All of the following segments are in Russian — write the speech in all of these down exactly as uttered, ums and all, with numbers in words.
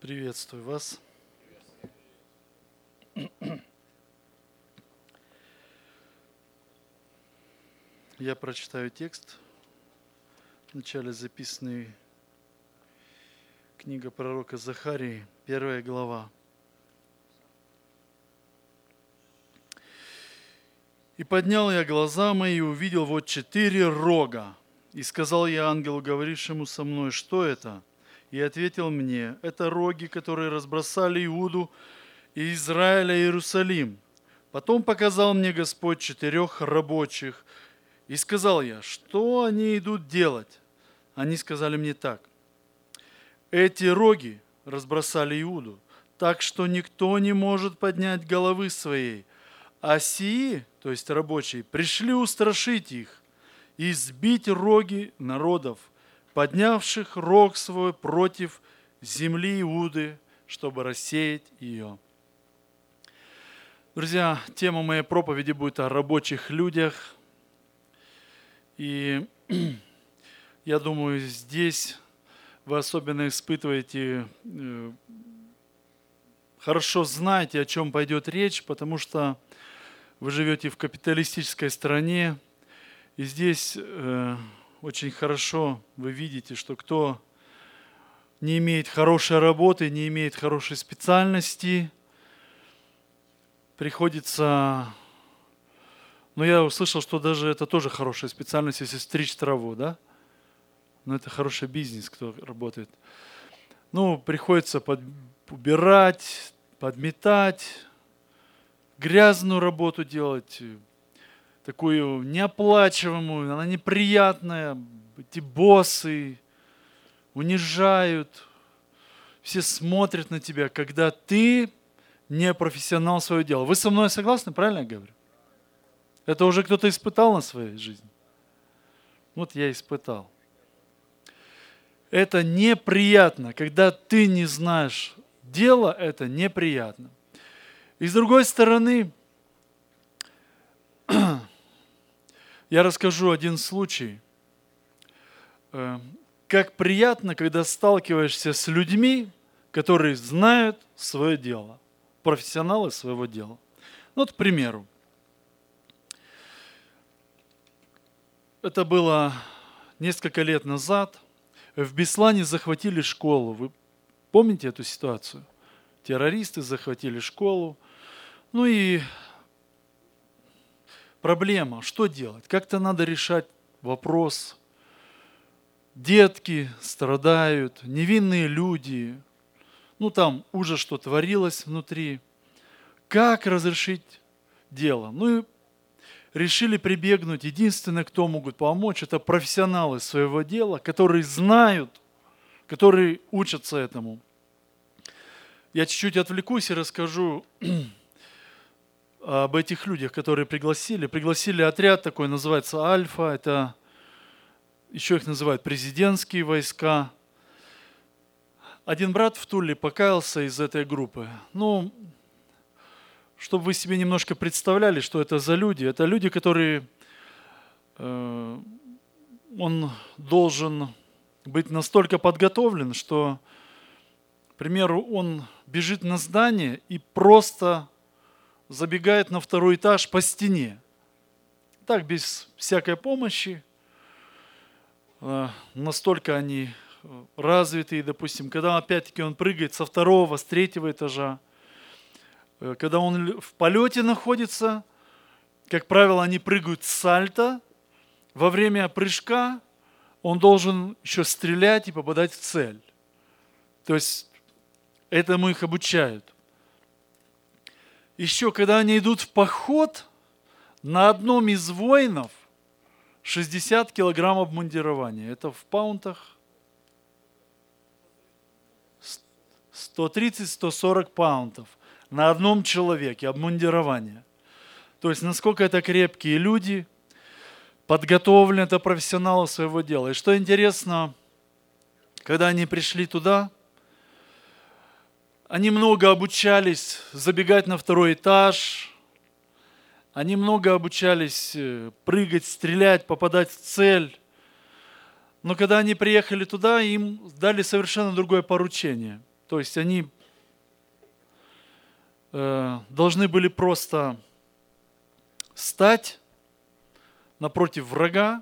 Приветствую вас. Я прочитаю текст, вначале записанный книга пророка Захарии, первая глава. «И поднял я глаза мои и увидел вот четыре рога. И сказал я ангелу, говорившему со мной, что это? И ответил мне, это роги, которые разбросали Иуду и Израиля и Иерусалим. Потом показал мне Господь четырех рабочих. И сказал я, что они идут делать? Они сказали мне так. Эти роги разбросали Иуду, так что никто не может поднять головы своей. А сии, то есть рабочие, пришли устрашить их и сбить роги народов, поднявших рог свой против земли Иуды, чтобы рассеять ее». Друзья, тема моей проповеди будет о рабочих людях. И я думаю, здесь вы особенно испытываете, хорошо знаете, о чем пойдет речь, потому что вы живете в капиталистической стране, и здесь э, очень хорошо вы видите, что кто не имеет хорошей работы, не имеет хорошей специальности, приходится... Но я услышал, что даже это тоже хорошая специальность, если стричь траву, да? Но это хороший бизнес, кто работает. Ну, приходится под, убирать, подметать, грязную работу делать, такую неоплачиваемую, она неприятная. Эти боссы унижают, все смотрят на тебя, когда ты не профессионал своего дела. Вы со мной согласны, правильно я говорю? Это уже кто-то испытал на своей жизни? Вот я испытал. Это неприятно, когда ты не знаешь дела, это неприятно. И с другой стороны, я расскажу один случай. Как приятно, когда сталкиваешься с людьми, которые знают свое дело, профессионалы своего дела. Вот, к примеру, это было несколько лет назад. В Беслане захватили школу. Вы помните эту ситуацию? Террористы захватили школу. Ну и проблема, что делать? Как-то надо решать вопрос. Детки страдают, невинные люди. Ну там ужас, что творилось внутри. Как разрешить дело? Ну и решили прибегнуть. Единственное, кто могут помочь, это профессионалы своего дела, которые знают, которые учатся этому. Я чуть-чуть отвлекусь и расскажу об этих людях, которые пригласили. Пригласили отряд такой, называется «Альфа». Это еще их называют президентские войска. Один брат в Туле покаялся из этой группы. Ну, чтобы вы себе немножко представляли, что это за люди. Это люди, которые... Э, он должен быть настолько подготовлен, что, к примеру, он бежит на здание и просто забегает на второй этаж по стене. Так, без всякой помощи. Э, настолько они развитые, допустим, когда опять-таки он прыгает со второго, с третьего этажа. Когда он в полете находится, как правило, они прыгают с сальто. Во время прыжка он должен еще стрелять и попадать в цель. То есть этому их обучают. Еще когда они идут в поход, на одном из воинов шестьдесят килограмм обмундирования. Это в паунтах сто тридцать - сто сорок паунтов. На одном человеке обмундирование. То есть, насколько это крепкие люди, подготовлены, это профессионалы своего дела. И что интересно, когда они пришли туда, они много обучались забегать на второй этаж, они много обучались прыгать, стрелять, попадать в цель. Но когда они приехали туда, им дали совершенно другое поручение. То есть они э, должны были просто стать напротив врага,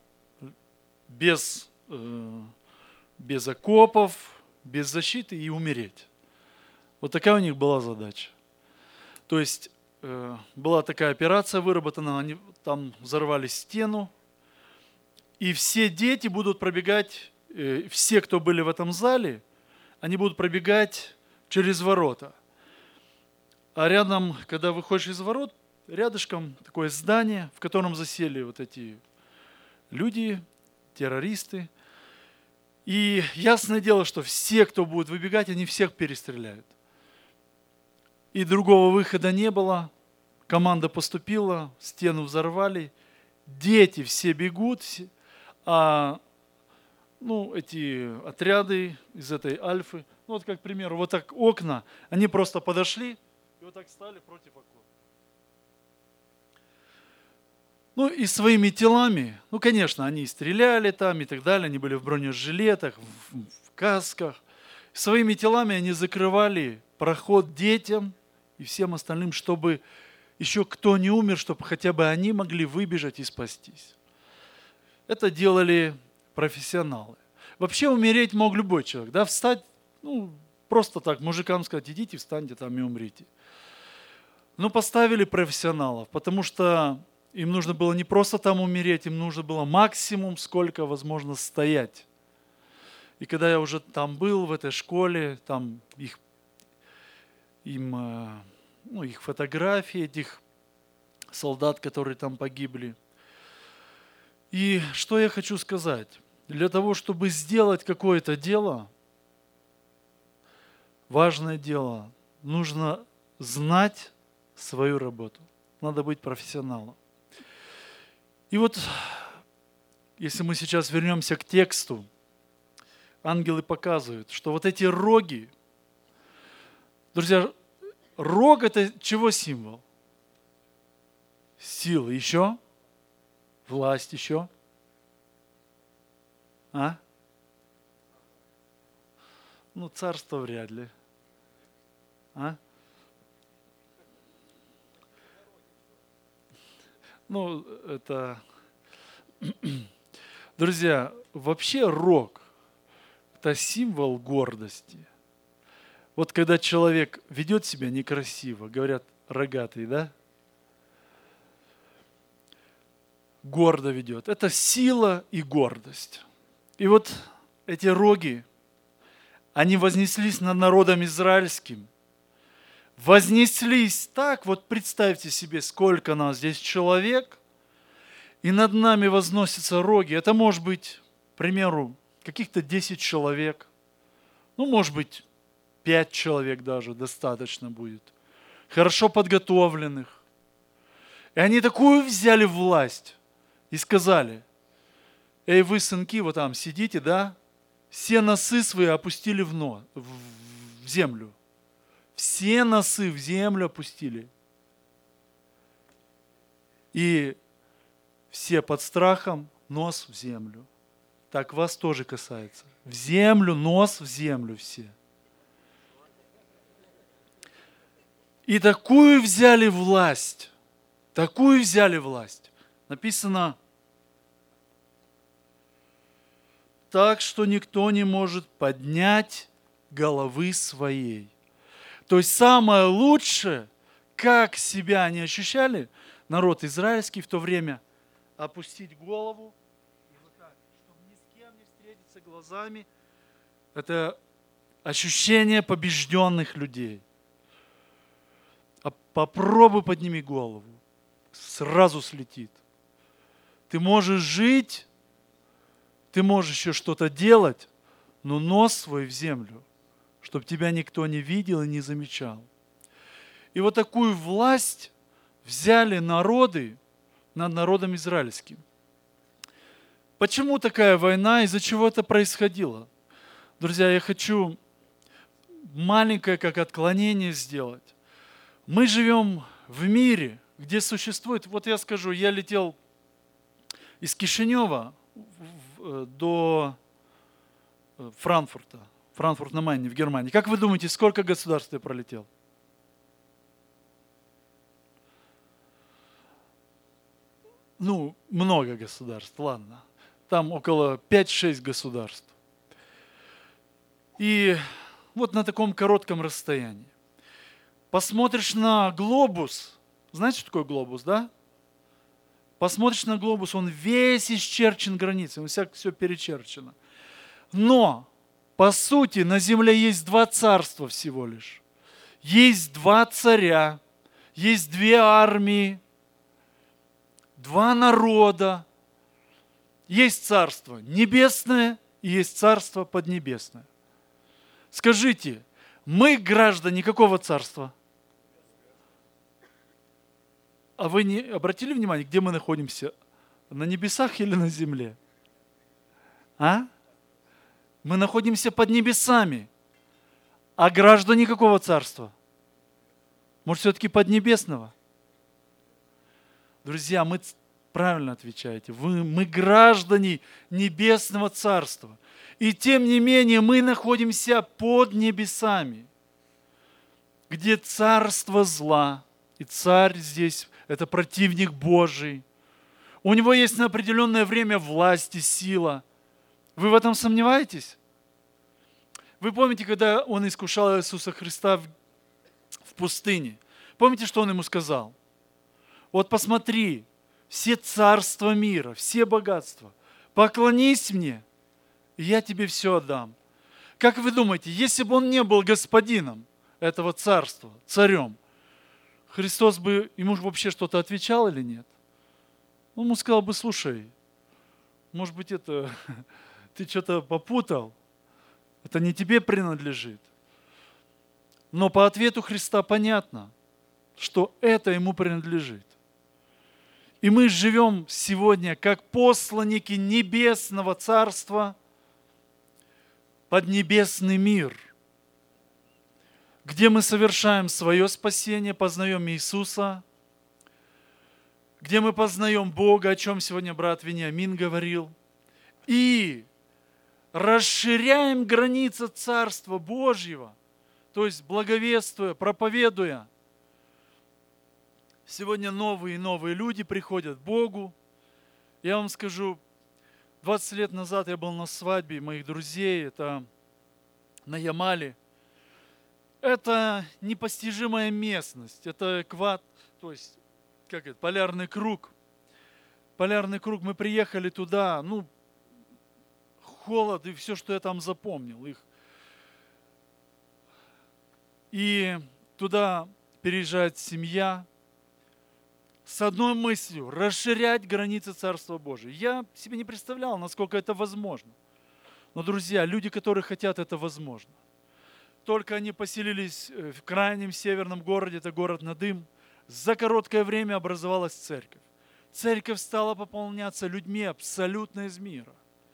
без, э, без окопов, без защиты и умереть. Вот такая у них была задача. То есть э, была такая операция выработана, они там взорвали стену, и все дети будут пробегать, э, все, кто были в этом зале, они будут пробегать через ворота. А рядом, когда выходишь из ворот, рядышком такое здание, в котором засели вот эти люди, террористы. И ясное дело, что все, кто будет выбегать, они всех перестреляют. И другого выхода не было. Команда поступила, стену взорвали. Дети все бегут, а ну, эти отряды из этой Альфы, ну вот как, к примеру, вот так окна, они просто подошли и вот так стали против окон. Ну и своими телами, ну конечно, они стреляли там и так далее, они были в бронежилетах, в, в касках. Своими телами они закрывали проход детям и всем остальным, чтобы еще кто не умер, чтобы хотя бы они могли выбежать и спастись. Это делали профессионалы. Вообще умереть мог любой человек, да, встать, ну, просто так, мужикам сказать, идите, встаньте там и умрите. Но поставили профессионалов, потому что им нужно было не просто там умереть, им нужно было максимум, сколько возможно стоять. И когда я уже там был, в этой школе, там их, им, ну, их фотографии, этих солдат, которые там погибли. И что я хочу сказать? Для того, чтобы сделать какое-то дело, важное дело, нужно знать свою работу. Надо быть профессионалом. И вот, если мы сейчас вернемся к тексту, ангелы показывают, что вот эти роги, друзья, рог это чего символ? Сила. Еще? Власть еще? А? Ну, царство вряд ли. А? Ну, это... Друзья, вообще рог – это символ гордости. Вот когда человек ведет себя некрасиво, говорят, рогатый, да? Гордо ведет. Это сила и гордость. И вот эти роги, они вознеслись над народом израильским. Вознеслись так, вот представьте себе, сколько нас здесь человек, и над нами возносятся роги. Это может быть, к примеру, каких-то десять человек. Ну, может быть, пять человек даже достаточно будет. Хорошо подготовленных. И они такую взяли власть и сказали, эй, вы, сынки, вот там сидите, да? Все носы свои опустили в, но, в, в землю. Все носы в землю опустили. И все под страхом, нос в землю. Так вас тоже касается. В землю, нос в землю все. И такую взяли власть. Такую взяли власть. Написано, так, что никто не может поднять головы своей. То есть самое лучшее, как себя они ощущали, народ израильский в то время, опустить голову и вот так, чтобы ни с кем не встретиться глазами. Это ощущение побежденных людей. А попробуй подними голову, сразу слетит. Ты можешь жить, ты можешь еще что-то делать, но нос свой в землю, чтобы тебя никто не видел и не замечал. И вот такую власть взяли народы над народом израильским. Почему такая война, из-за чего это происходило? Друзья, я хочу маленькое как отклонение сделать. Мы живем в мире, где существует, вот я скажу, я летел из Кишинева до Франкфурта Франкфурт на Майне в Германии. Как вы думаете, сколько государств я пролетел? Ну, много государств, ладно. Там около пять-шесть государств. И вот на таком коротком расстоянии. Посмотришь на глобус. Знаете, что такое глобус, да? Посмотришь на глобус, он весь исчерчен границами, все, все перечерчено. Но, по сути, на земле есть два царства всего лишь. Есть два царя, есть две армии, два народа. Есть царство небесное и есть царство поднебесное. Скажите, мы граждане какого царства? А вы не обратили внимание, где мы находимся? На небесах или на земле? А? Мы находимся под небесами. А граждане какого царства? Может, все-таки поднебесного? Друзья, мы правильно отвечаете. Вы, мы граждане небесного царства. И тем не менее мы находимся под небесами, где царство зла. И царь здесь – это противник Божий. У него есть на определенное время власть и сила. Вы в этом сомневаетесь? Вы помните, когда он искушал Иисуса Христа в, в пустыне? Помните, что он ему сказал? Вот посмотри, все царства мира, все богатства, поклонись мне, и я тебе все отдам. Как вы думаете, если бы он не был господином этого царства, царем, Христос бы ему вообще что-то отвечал или нет? Он ему сказал бы: слушай, может быть, это ты что-то попутал, это не тебе принадлежит. Но по ответу Христа понятно, что это ему принадлежит. И мы живем сегодня как посланники небесного царства под небесный мир, где мы совершаем свое спасение, познаем Иисуса, где мы познаем Бога, о чем сегодня брат Вениамин говорил, и расширяем границы Царства Божьего, то есть благовествуя, проповедуя. Сегодня новые и новые люди приходят к Богу. Я вам скажу, двадцать лет назад я был на свадьбе моих друзей, это на Ямале. Это непостижимая местность, это экват, то есть, как это, полярный круг. Полярный круг, мы приехали туда, ну, холод и все, что я там запомнил. Их. И туда переезжает семья с одной мыслью – расширять границы Царства Божия. Я себе не представлял, насколько это возможно. Но, друзья, люди, которые хотят, это возможно. Только они поселились в крайнем северном городе, это город Надым, за короткое время образовалась церковь. Церковь стала пополняться людьми абсолютно из мира.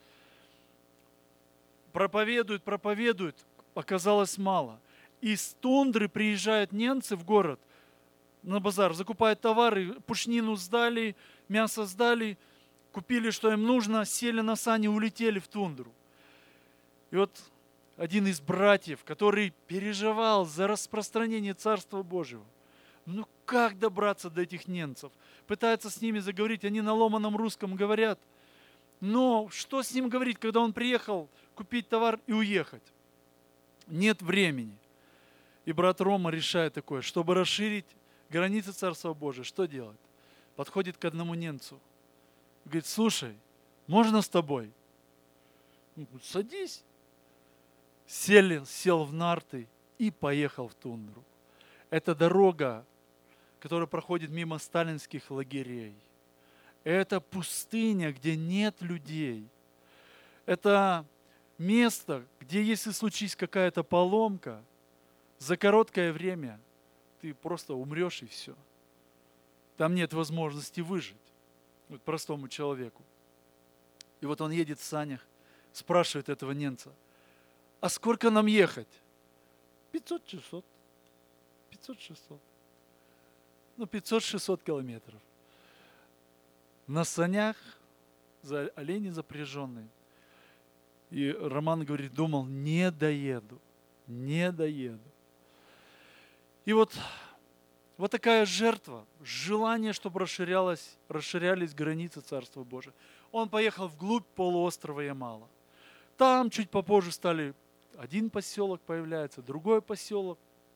Проповедуют, проповедуют, оказалось мало. Из тундры приезжают немцы в город, на базар, закупают товары, пушнину сдали, мясо сдали, купили, что им нужно, сели на сани, улетели в тундру. И вот один из братьев, который переживал за распространение Царства Божьего, ну как добраться до этих немцев? Пытается с ними заговорить, они на ломаном русском говорят. Но что с ним говорить, когда он приехал купить товар и уехать? Нет времени. И брат Рома решает такое, чтобы расширить границы Царства Божия, что делать? Подходит к одному немцу. Говорит: слушай, можно с тобой? Он говорит: садись. Сел, сел в нарты и поехал в тундру. Это дорога, которая проходит мимо сталинских лагерей. Это пустыня, где нет людей. Это место, где если случись какая-то поломка, за короткое время ты просто умрешь и все. Там нет возможности выжить вот простому человеку. И вот он едет в санях, спрашивает этого немца: а сколько нам ехать? пятьсот-шестьсот. пятьсот-шестьсот. Ну, пятьсот-шестьсот километров. На санях, за олени запряженные. И Роман говорит, думал, не доеду, не доеду. И вот, вот такая жертва, желание, чтобы расширялось, расширялись границы Царства Божия. Он поехал вглубь полуострова Ямала. Там чуть попозже стали, один поселок появляется, другой поселок.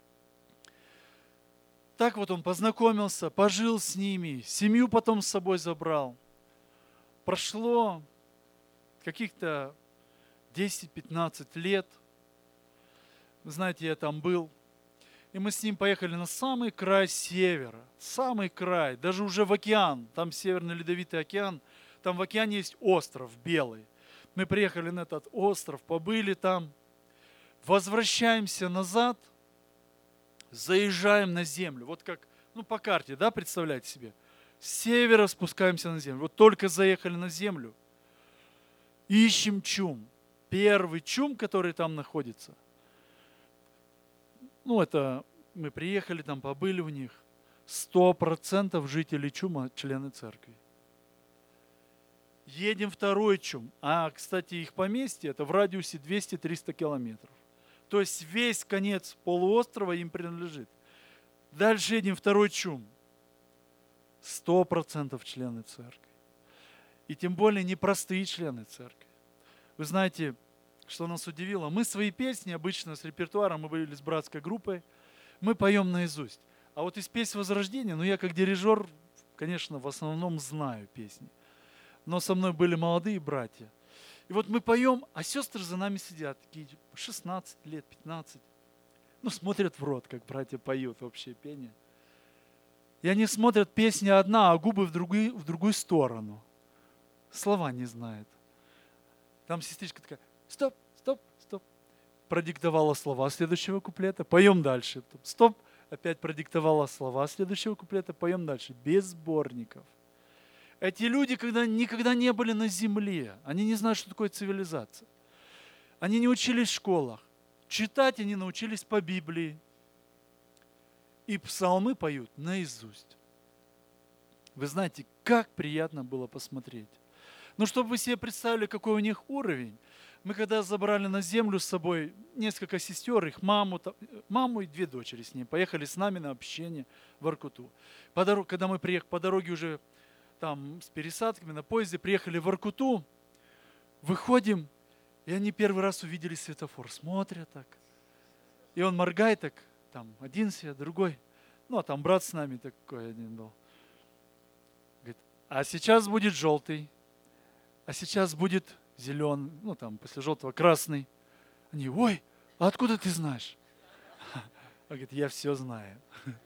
Так вот он познакомился, пожил с ними, семью потом с собой забрал. Прошло каких-то десять-пятнадцать лет. Вы знаете, я там был. И мы с ним поехали на самый край севера. Самый край, даже уже в океан. Там Северный Ледовитый океан. Там в океане есть остров белый. Мы приехали на этот остров, побыли там. Возвращаемся назад. Заезжаем на землю. Вот как, ну по карте, да, представляете себе. С севера спускаемся на землю. Вот только заехали на землю. Ищем чум. Первый чум, который там находится. Ну это, мы приехали там, побыли у них. Сто процентов жителей чума члены церкви. Едем второй чум. А, кстати, их поместье, это в радиусе двести-триста километров. То есть весь конец полуострова им принадлежит. Дальше едем второй чум. Сто процентов члены церкви. И тем более непростые члены церкви. Вы знаете, что нас удивило? Мы свои песни, обычно с репертуаром, мы были с братской группой, мы поем наизусть. А вот из песен Возрождения, ну я как дирижер, конечно, в основном знаю песни. Но со мной были молодые братья. И вот мы поем, а сестры за нами сидят, такие шестнадцать лет, пятнадцать. Ну, смотрят в рот, как братья поют общее пение. И они смотрят, песня одна, а губы в другую, в другую сторону. Слова не знает. Там сестричка такая, стоп, стоп, стоп. Продиктовала слова следующего куплета, поем дальше. Стоп, опять продиктовала слова следующего куплета, поем дальше. Без сборников. Эти люди когда, никогда не были на земле. Они не знают, что такое цивилизация. Они не учились в школах. Читать они научились по Библии. И псалмы поют наизусть. Вы знаете, как приятно было посмотреть. Ну, чтобы вы себе представили, какой у них уровень. Мы когда забрали на землю с собой несколько сестер, их маму, маму и две дочери с ней, поехали с нами на общение в Воркуту. По дороге, когда мы приехали по дороге уже там с пересадками на поезде, приехали в Воркуту, выходим, и они первый раз увидели светофор, смотрят так. И он моргает так, там один свет, другой. Ну, а там брат с нами такой один был. Говорит, а сейчас будет желтый, а сейчас будет зеленый, ну, там, после желтого красный. Они, ой, а откуда ты знаешь? Он говорит, я все знаю.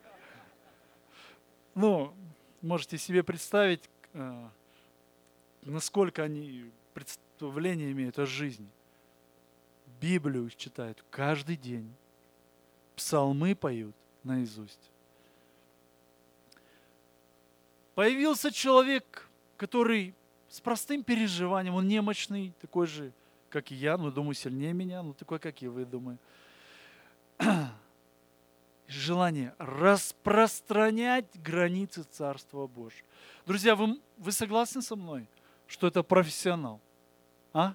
Ну, можете себе представить, насколько они представление имеют о жизни. Библию читают каждый день. Псалмы поют наизусть. Появился человек, который с простым переживанием, он немощный, такой же, как и я, но, думаю, сильнее меня, но такой, как и вы, думаю. Желание распространять границы Царства Божьего. Друзья, вы, вы согласны со мной, что это профессионал? А?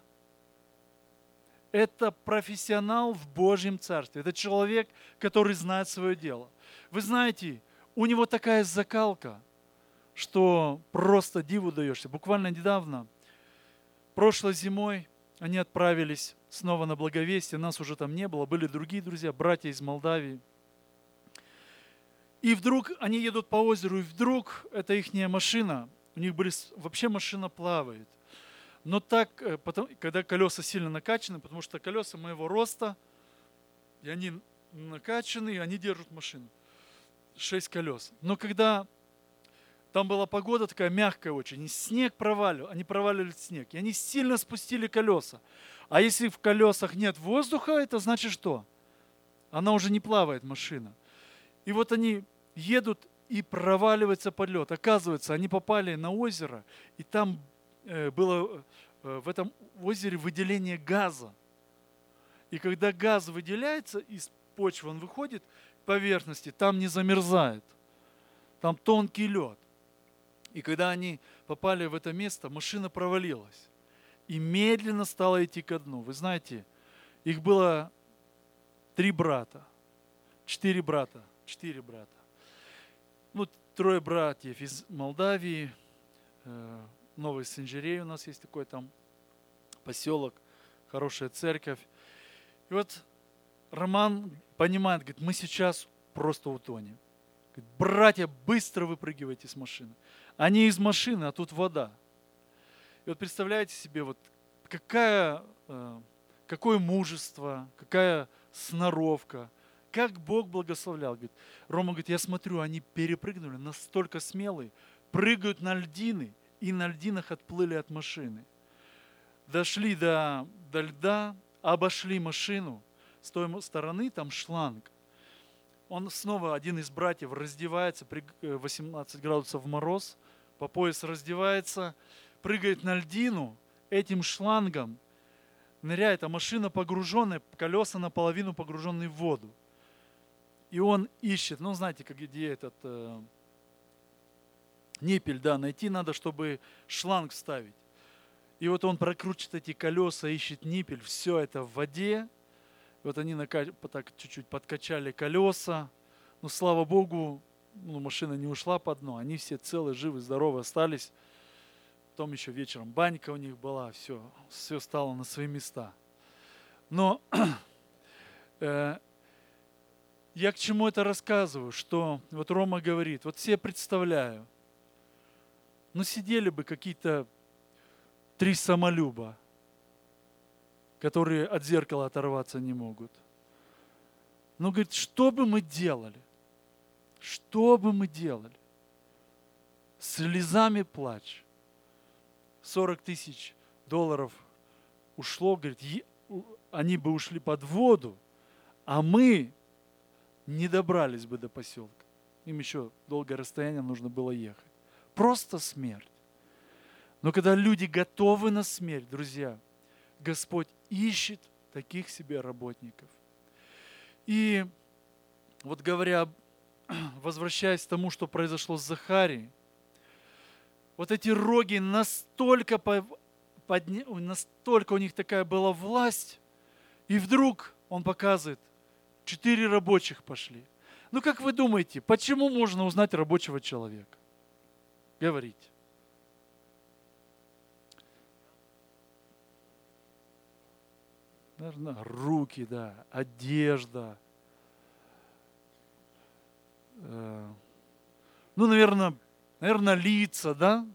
Это профессионал в Божьем Царстве. Это человек, который знает свое дело. Вы знаете, у него такая закалка, что просто диву даешься. Буквально недавно, прошлой зимой, они отправились снова на Благовестие. Нас уже там не было. Были другие друзья, братья из Молдавии. И вдруг они едут по озеру, и вдруг это ихняя машина. У них были, вообще машина плавает. Но так, потом, когда колеса сильно накачаны, потому что колеса моего роста, и они накачаны, и они держат машину. Шесть колес. Но когда там была погода такая мягкая очень, и снег проваливал, они проваливали снег, и они сильно спустили колеса. А если в колесах нет воздуха, это значит что? Она уже не плавает, машина. И вот они едут, и проваливается под лед. Оказывается, они попали на озеро, и там было в этом озере выделение газа. И когда газ выделяется из почвы, он выходит к поверхности, там не замерзает. Там тонкий лед. И когда они попали в это место, машина провалилась. и медленно стала идти ко дну. Вы знаете, их было три брата, четыре брата, четыре брата. Ну, трое братьев из Молдавии, э, Новой Синжирей у нас есть такой там поселок, хорошая церковь. И вот Роман понимает, говорит, мы сейчас просто утонем. Говорит, братья, быстро выпрыгивайте с машины. Они из машины, а тут вода. И вот представляете себе, вот какая, э, какое мужество, какая сноровка, как Бог благословлял. Говорит, Рома говорит, я смотрю, они перепрыгнули, настолько смелые, прыгают на льдины и на льдинах отплыли от машины. Дошли до, до льда, обошли машину, с той стороны там шланг. Он снова, один из братьев, раздевается, при восемнадцать градусов мороз, по пояс раздевается, прыгает на льдину, этим шлангом ныряет, а машина погруженная, колеса наполовину погруженные в воду. И он ищет, ну знаете, как где этот э, ниппель, да, найти надо, чтобы шланг вставить. И вот он прокручивает эти колеса, ищет ниппель, все это в воде. Вот они так чуть-чуть подкачали колеса. Но слава Богу, ну, машина не ушла по дну. Они все целы, живы, здоровы остались. Потом еще вечером банька у них была. Все, все стало на свои места. Но э, я к чему это рассказываю? Что вот Рома говорит, вот себе представляю, ну сидели бы какие-то три самолюба, которые от зеркала оторваться не могут. Но, говорит, что бы мы делали? Что бы мы делали? Слезами плач. сорок тысяч долларов ушло, говорит, они бы ушли под воду, а мы не добрались бы до поселка. Им еще долгое расстояние нужно было ехать. Просто смерть. Но когда люди готовы на смерть, друзья, Господь ищет таких себе работников. И вот говоря, возвращаясь к тому, что произошло с Захарией, вот эти роги настолько, подня... настолько у них такая была власть, и вдруг он показывает, четыре рабочих пошли. Ну как вы думаете, почему можно узнать рабочего человека? Говорите. Наверное, руки, да, одежда. Э, ну, наверное, наверное, лица, да?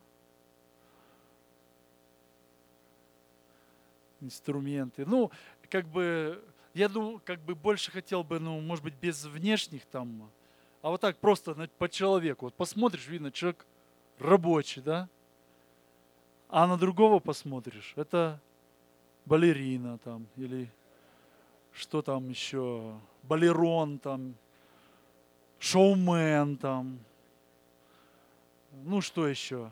Инструменты. Ну, как бы, я думаю, как бы больше хотел бы, ну, может быть, без внешних там, а вот так просто по человеку. Вот посмотришь, видно, человек рабочий, да? А на другого посмотришь, это балерина там, или что там еще, балерон там, шоумен там, ну что еще?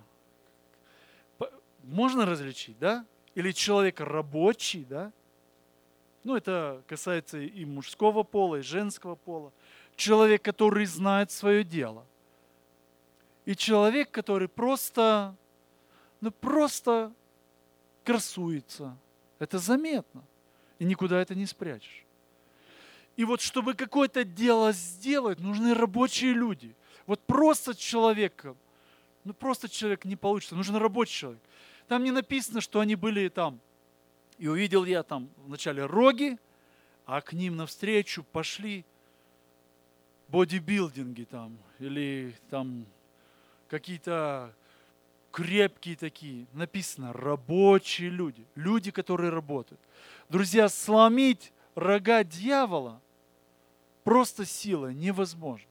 Можно различить, да? Или человек рабочий, да? Ну это касается и мужского пола, и женского пола. Человек, который знает свое дело. И человек, который просто, ну просто красуется. Это заметно. И никуда это не спрячешь. И вот чтобы какое-то дело сделать, нужны рабочие люди. Вот просто человек, ну просто человек не получится, нужен рабочий человек. Там не написано, что они были там. И увидел я там вначале роги, а к ним навстречу пошли бодибилдинги там, или там какие-то крепкие такие. Написано рабочие люди, люди, которые работают. Друзья, сломить рога дьявола просто силой невозможно.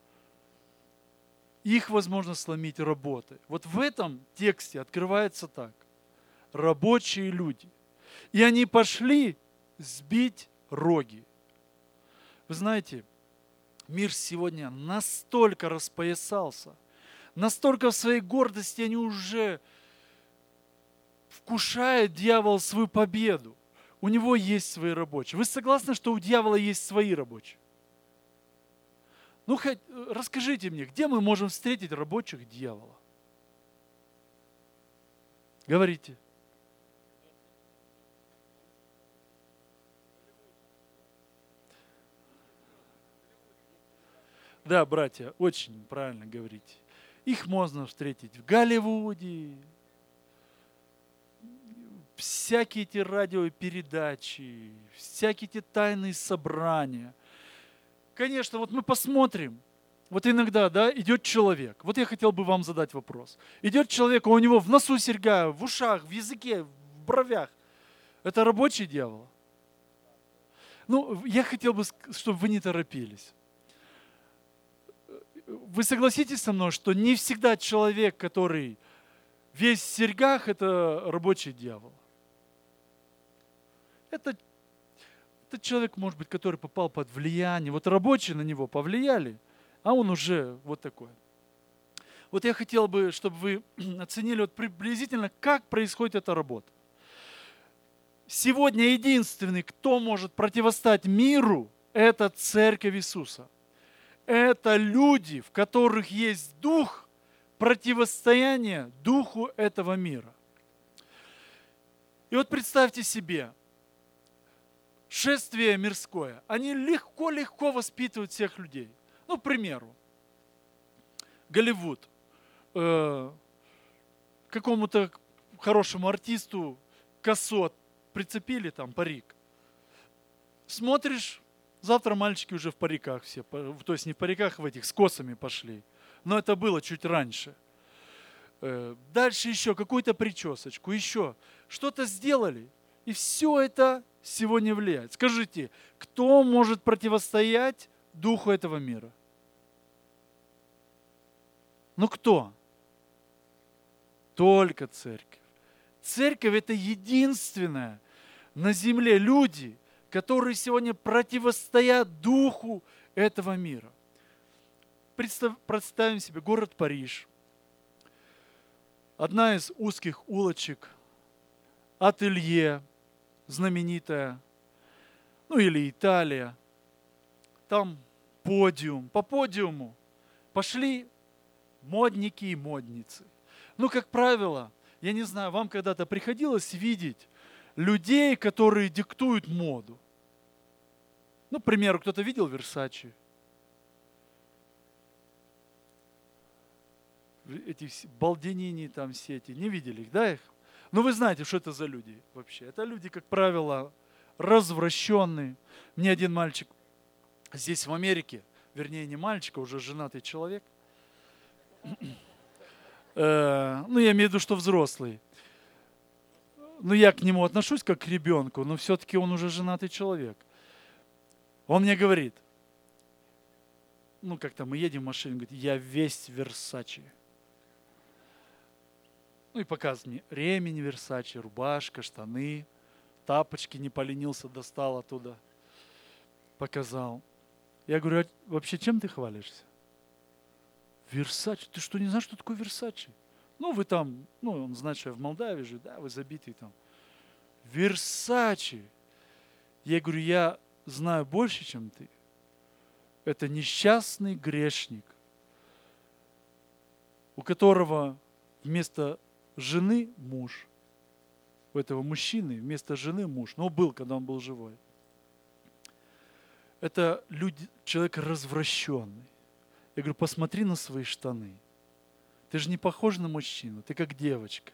Их возможно сломить работой. Вот в этом тексте открывается так. Рабочие люди. И они пошли сбить роги. Вы знаете, мир сегодня настолько распоясался, настолько в своей гордости они уже вкушают дьявол свою победу. У него есть свои рабочие. Вы согласны, что у дьявола есть свои рабочие? Ну, хоть расскажите мне, где мы можем встретить рабочих дьявола? Говорите. Да, братья, очень правильно говорите. Их можно встретить в Голливуде, всякие эти радиопередачи, всякие эти тайные собрания. Конечно, вот мы посмотрим, вот иногда, да, идет человек. Вот я хотел бы вам задать вопрос. Идет человек, а у него в носу серьга, в ушах, в языке, в бровях. Это рабочий дьявол? Ну, я хотел бы, чтобы вы не торопились. Вы согласитесь со мной, что не всегда человек, который весь в серьгах, это рабочий дьявол. Это, это человек, может быть, который попал под влияние. Вот рабочие на него повлияли, а он уже вот такой. Вот я хотел бы, чтобы вы оценили вот приблизительно, как происходит эта работа. Сегодня единственный, кто может противостоять миру, это Церковь Иисуса. Это люди, в которых есть дух противостояния духу этого мира. И вот представьте себе, шествие мирское, они легко-легко воспитывают всех людей. Ну, к примеру, Голливуд. Э, какому-то хорошему артисту косот прицепили там парик. Смотришь, завтра мальчики уже в париках все, то есть не в париках, в этих, с косами пошли. Но это было чуть раньше. Э, дальше еще какую-то причесочку, еще что-то сделали. И все это сегодня влияет. Скажите, кто может противостоять духу этого мира? Ну кто? Только церковь. Церковь – это единственная на земле люди, которые сегодня противостоят духу этого мира. Представь, представим себе город Париж. Одна из узких улочек, ателье знаменитая, ну или Италия. Там подиум. По подиуму пошли модники и модницы. Ну, как правило, я не знаю, вам когда-то приходилось видеть людей, которые диктуют моду. Ну, к примеру, кто-то видел Версачи? Эти балдинини там все эти, не видели их, да, их? Ну, вы знаете, что это за люди вообще. Это люди, как правило, развращенные. Мне один мальчик здесь в Америке, вернее, не мальчик, а уже женатый человек, ну, я имею в виду, что взрослый. Ну, я к нему отношусь как к ребенку, но все-таки он уже женатый человек. Он мне говорит, ну, как-то мы едем в машине, говорит, я весь Версачи. Ну, и показывает мне ремень Версачи, рубашка, штаны, тапочки, не поленился, достал оттуда, показал. Я говорю, а вообще чем ты хвалишься? Версачи? Ты что, не знаешь, что такое Версачи? Ну, вы там, ну, он знает, что я в Молдавии живу, да, вы забитый там. Версачи. Я говорю, я знаю больше, чем ты. Это несчастный грешник, у которого вместо жены муж. У этого мужчины вместо жены муж. Но был, когда он был живой. Это люди, человек развращенный. Я говорю, посмотри на свои штаны. Ты же не похож на мужчину, ты как девочка.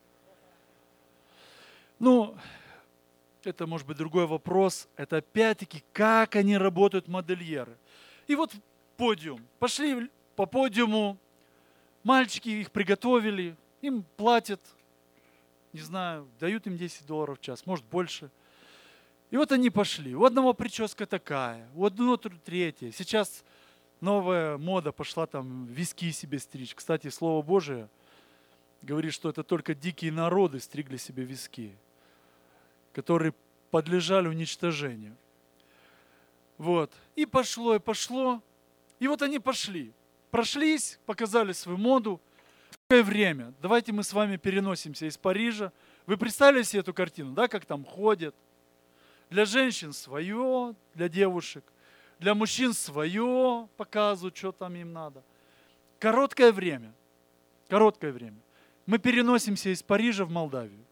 Ну, это может быть другой вопрос. Это опять-таки, как они работают, модельеры. И вот подиум. Пошли по подиуму, мальчики их приготовили, им платят, не знаю, дают им десять долларов в час, может больше. И вот они пошли. У одного прическа такая, у одного третья. Сейчас новая мода пошла там виски себе стричь. Кстати, Слово Божие говорит, что это только дикие народы стригли себе виски, которые подлежали уничтожению. Вот. И пошло, и пошло. И вот они пошли. Прошлись, показали свою моду. В какое время? Давайте мы с вами переносимся из Парижа. Вы представили себе эту картину, да, как там ходят? Для женщин свое, для девушек. Для мужчин свое, показывают, что там им надо. Короткое время. Короткое время. Мы переносимся из Парижа в Молдавию.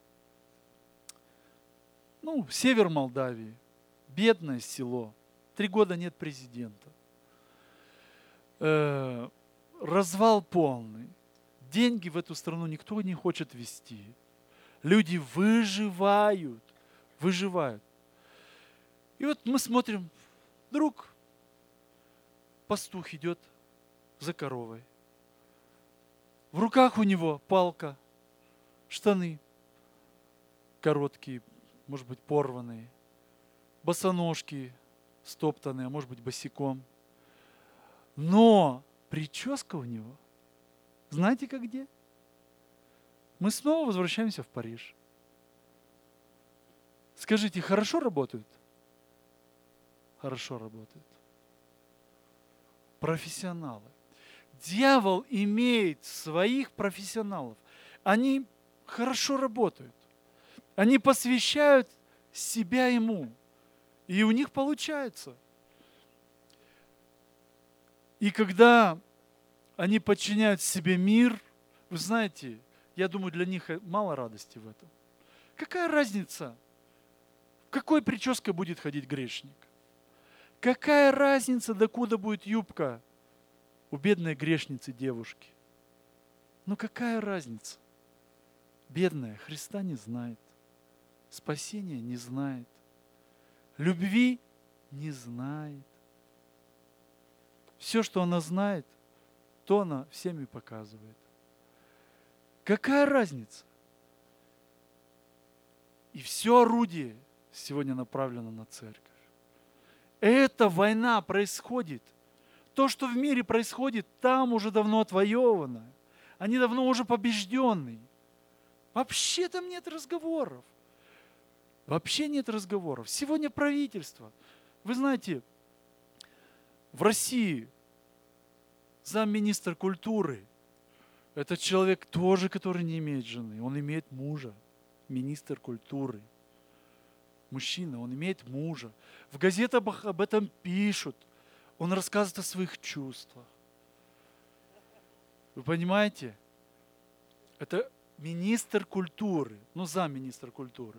Ну, север Молдавии. Бедное село. Три года нет президента. Э, развал полный. Деньги в эту страну никто не хочет вести. Люди выживают, выживают. И вот мы смотрим, вдруг пастух идет за коровой. В руках у него палка, штаны короткие, может быть, порванные, босоножки стоптанные, а может быть, босиком. Но прическа у него, знаете, как где? Мы снова возвращаемся в Париж. Скажите, хорошо работают? Хорошо работают. Профессионалы. Дьявол имеет своих профессионалов. Они хорошо работают. Они посвящают себя ему. И у них получается. И когда они подчиняют себе мир, вы знаете, я думаю, для них мало радости в этом. Какая разница, в какой прической будет ходить грешник? Какая разница, докуда будет юбка у бедной грешницы девушки? Ну какая разница? Бедная Христа не знает, спасения не знает, любви не знает. Все, что она знает, то она всем и показывает. Какая разница? И все орудие сегодня направлено на церковь. Эта война происходит. То, что в мире происходит, там уже давно отвоевано. Они давно уже побежденные. Вообще там нет разговоров. Вообще нет разговоров. Сегодня правительство. Вы знаете, в России замминистра культуры – это человек тоже, который не имеет жены. Он имеет мужа, министр культуры. Мужчина, он имеет мужа. В газетах об этом пишут. Он рассказывает о своих чувствах. Вы понимаете? Это министр культуры, ну, замминистра культуры.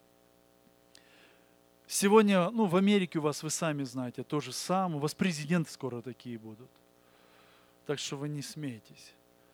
Сегодня, ну, в Америке у вас, вы сами знаете, то же самое. У вас президенты скоро такие будут. Так что вы не смейтесь.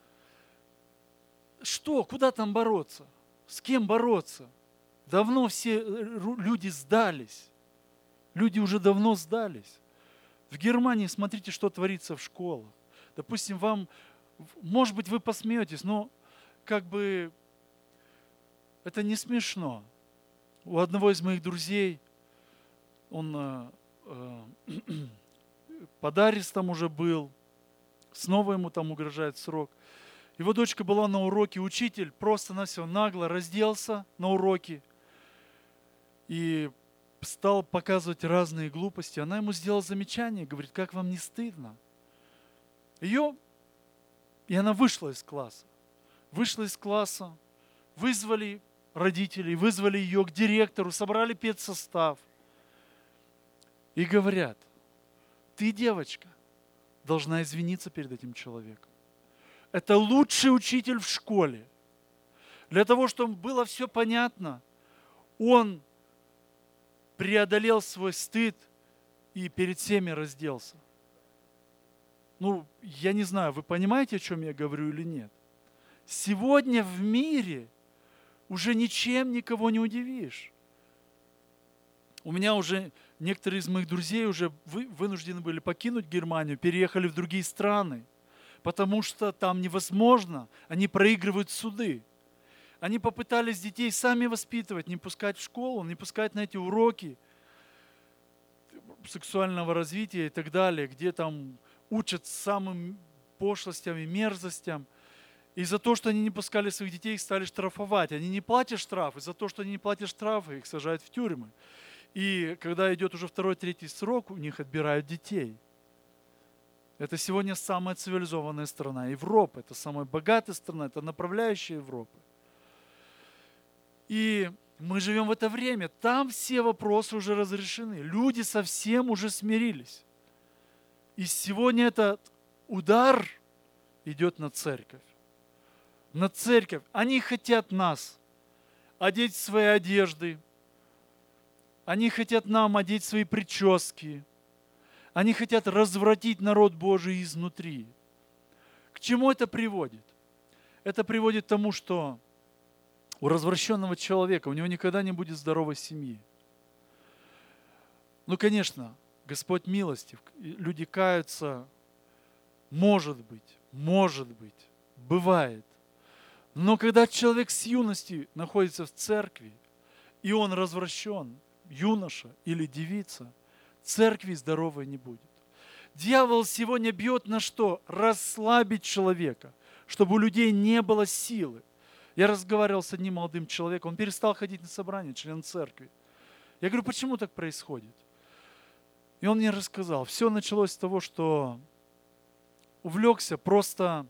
Что? Куда там бороться? С кем бороться? Давно все люди сдались. Люди уже давно сдались. В Германии смотрите, что творится в школах. Допустим, вам, может быть, вы посмеетесь, но как бы это не смешно. У одного из моих друзей, он э, э, под арестом уже был, снова ему там угрожает срок. Его дочка была на уроке, учитель просто-навсего нагло разделся на уроке и стал показывать разные глупости. Она ему сделала замечание, говорит, как вам не стыдно? Ее, и она вышла из класса. Вышла из класса, вызвали родителей, вызвали ее к директору, собрали педсостав. И говорят, ты, девочка, должна извиниться перед этим человеком. Это лучший учитель в школе. Для того, чтобы было все понятно, он преодолел свой стыд и перед всеми разделся. Ну, я не знаю, вы понимаете, о чем я говорю или нет? Сегодня в мире уже ничем никого не удивишь. У меня уже некоторые из моих друзей уже вынуждены были покинуть Германию, переехали в другие страны, потому что там невозможно, они проигрывают суды. Они попытались детей сами воспитывать, не пускать в школу, не пускать на эти уроки сексуального развития и так далее, где там учат самым пошлостям и мерзостям. И за то, что они не пускали своих детей, их стали штрафовать. Они не платят штрафы, за то, что они не платят штрафы, их сажают в тюрьмы. И когда идет уже второй, третий срок, у них отбирают детей. Это сегодня самая цивилизованная страна Европы, это самая богатая страна, это направляющая Европы. И мы живем в это время, там все вопросы уже разрешены, люди совсем уже смирились. И сегодня этот удар идет на церковь. На церковь. Они хотят нас одеть в свои одежды, они хотят нам одеть свои прически, Они хотят развратить народ Божий изнутри. К чему это приводит? Это приводит к тому, что у развращенного человека, у него никогда не будет здоровой семьи. Ну, конечно, Господь милостив, люди каются, может быть, может быть, бывает. Но когда человек с юности находится в церкви, и он развращен, юноша или девица, церкви здоровой не будет. Дьявол сегодня бьет на что? Расслабить человека, чтобы у людей не было силы. Я разговаривал с одним молодым человеком, он перестал ходить на собрания, член церкви. Я говорю, почему так происходит? И он мне рассказал. Все началось с того, что увлекся просто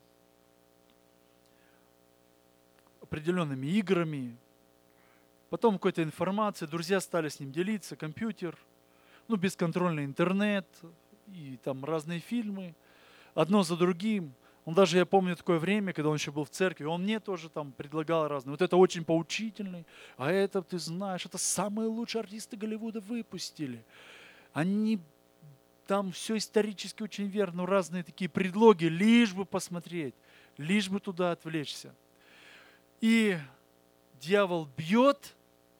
определенными играми, потом какой-то информацией, друзья стали с ним делиться, компьютер, ну, бесконтрольный интернет и там разные фильмы, одно за другим. Он даже, я помню такое время, когда он еще был в церкви, он мне тоже там предлагал разные. Вот это очень поучительный, а это, ты знаешь, это самые лучшие артисты Голливуда выпустили. Они там все исторически очень верно, разные такие предлоги, лишь бы посмотреть, лишь бы туда отвлечься. И дьявол бьет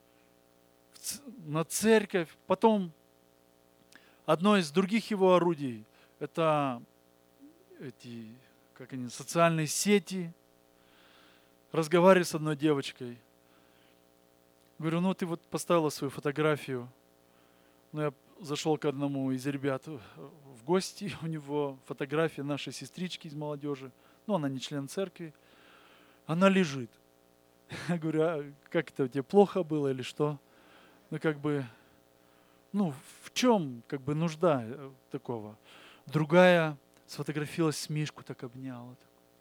на церковь, потом одно из других его орудий, это эти, как они, социальные сети. Разговариваю с одной девочкой. Говорю, ну ты вот поставила свою фотографию. Ну я зашел к одному из ребят в гости, у него фотография нашей сестрички из молодежи. Ну она не член церкви. Она лежит. Я говорю, а как это, тебе плохо было или что? Ну как бы, ну в чем как бы нужда такого? Другая сфотографировалась с Мишку, так обняла.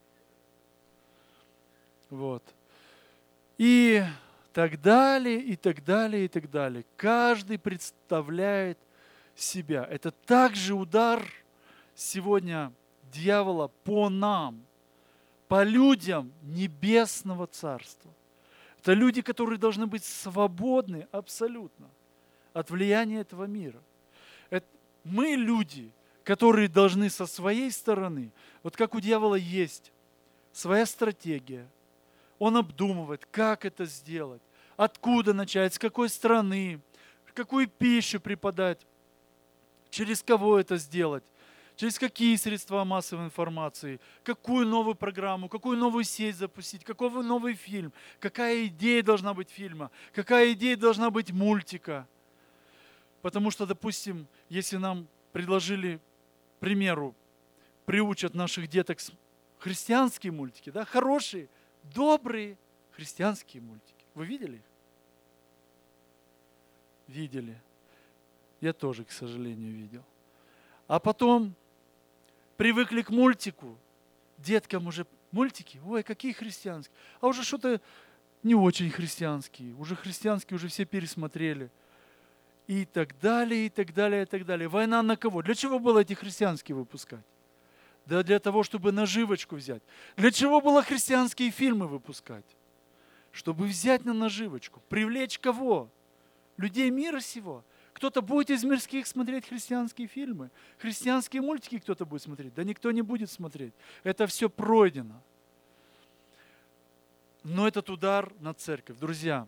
Вот. И так далее, и так далее, и так далее. Каждый представляет себя. Это также удар сегодня дьявола по нам, по людям небесного царства. Это люди, которые должны быть свободны абсолютно от влияния этого мира. Это мы люди, которые должны со своей стороны, вот как у дьявола есть своя стратегия, он обдумывает, как это сделать, откуда начать, с какой страны, какую пищу преподать, через кого это сделать, через какие средства массовой информации, какую новую программу, какую новую сеть запустить, какой новый фильм, какая идея должна быть фильма, какая идея должна быть мультика. Потому что, допустим, если нам предложили, к примеру, приучат наших деток христианские мультики, да, хорошие, добрые христианские мультики. Вы видели их? Видели. Я тоже, к сожалению, видел. А потом привыкли к мультику. Деткам уже мультики, ой, какие христианские. А уже что-то не очень христианские. Уже христианские уже все пересмотрели. И так далее, и так далее, и так далее. Война на кого? Для чего было эти христианские выпускать? Да для того, чтобы наживочку взять. Для чего было христианские фильмы выпускать? Чтобы взять на наживочку. Привлечь кого? Людей мира сего. Кто-то будет из мирских смотреть христианские фильмы. Христианские мультики кто-то будет смотреть. Да никто не будет смотреть. Это все пройдено. Но этот удар на церковь. Друзья,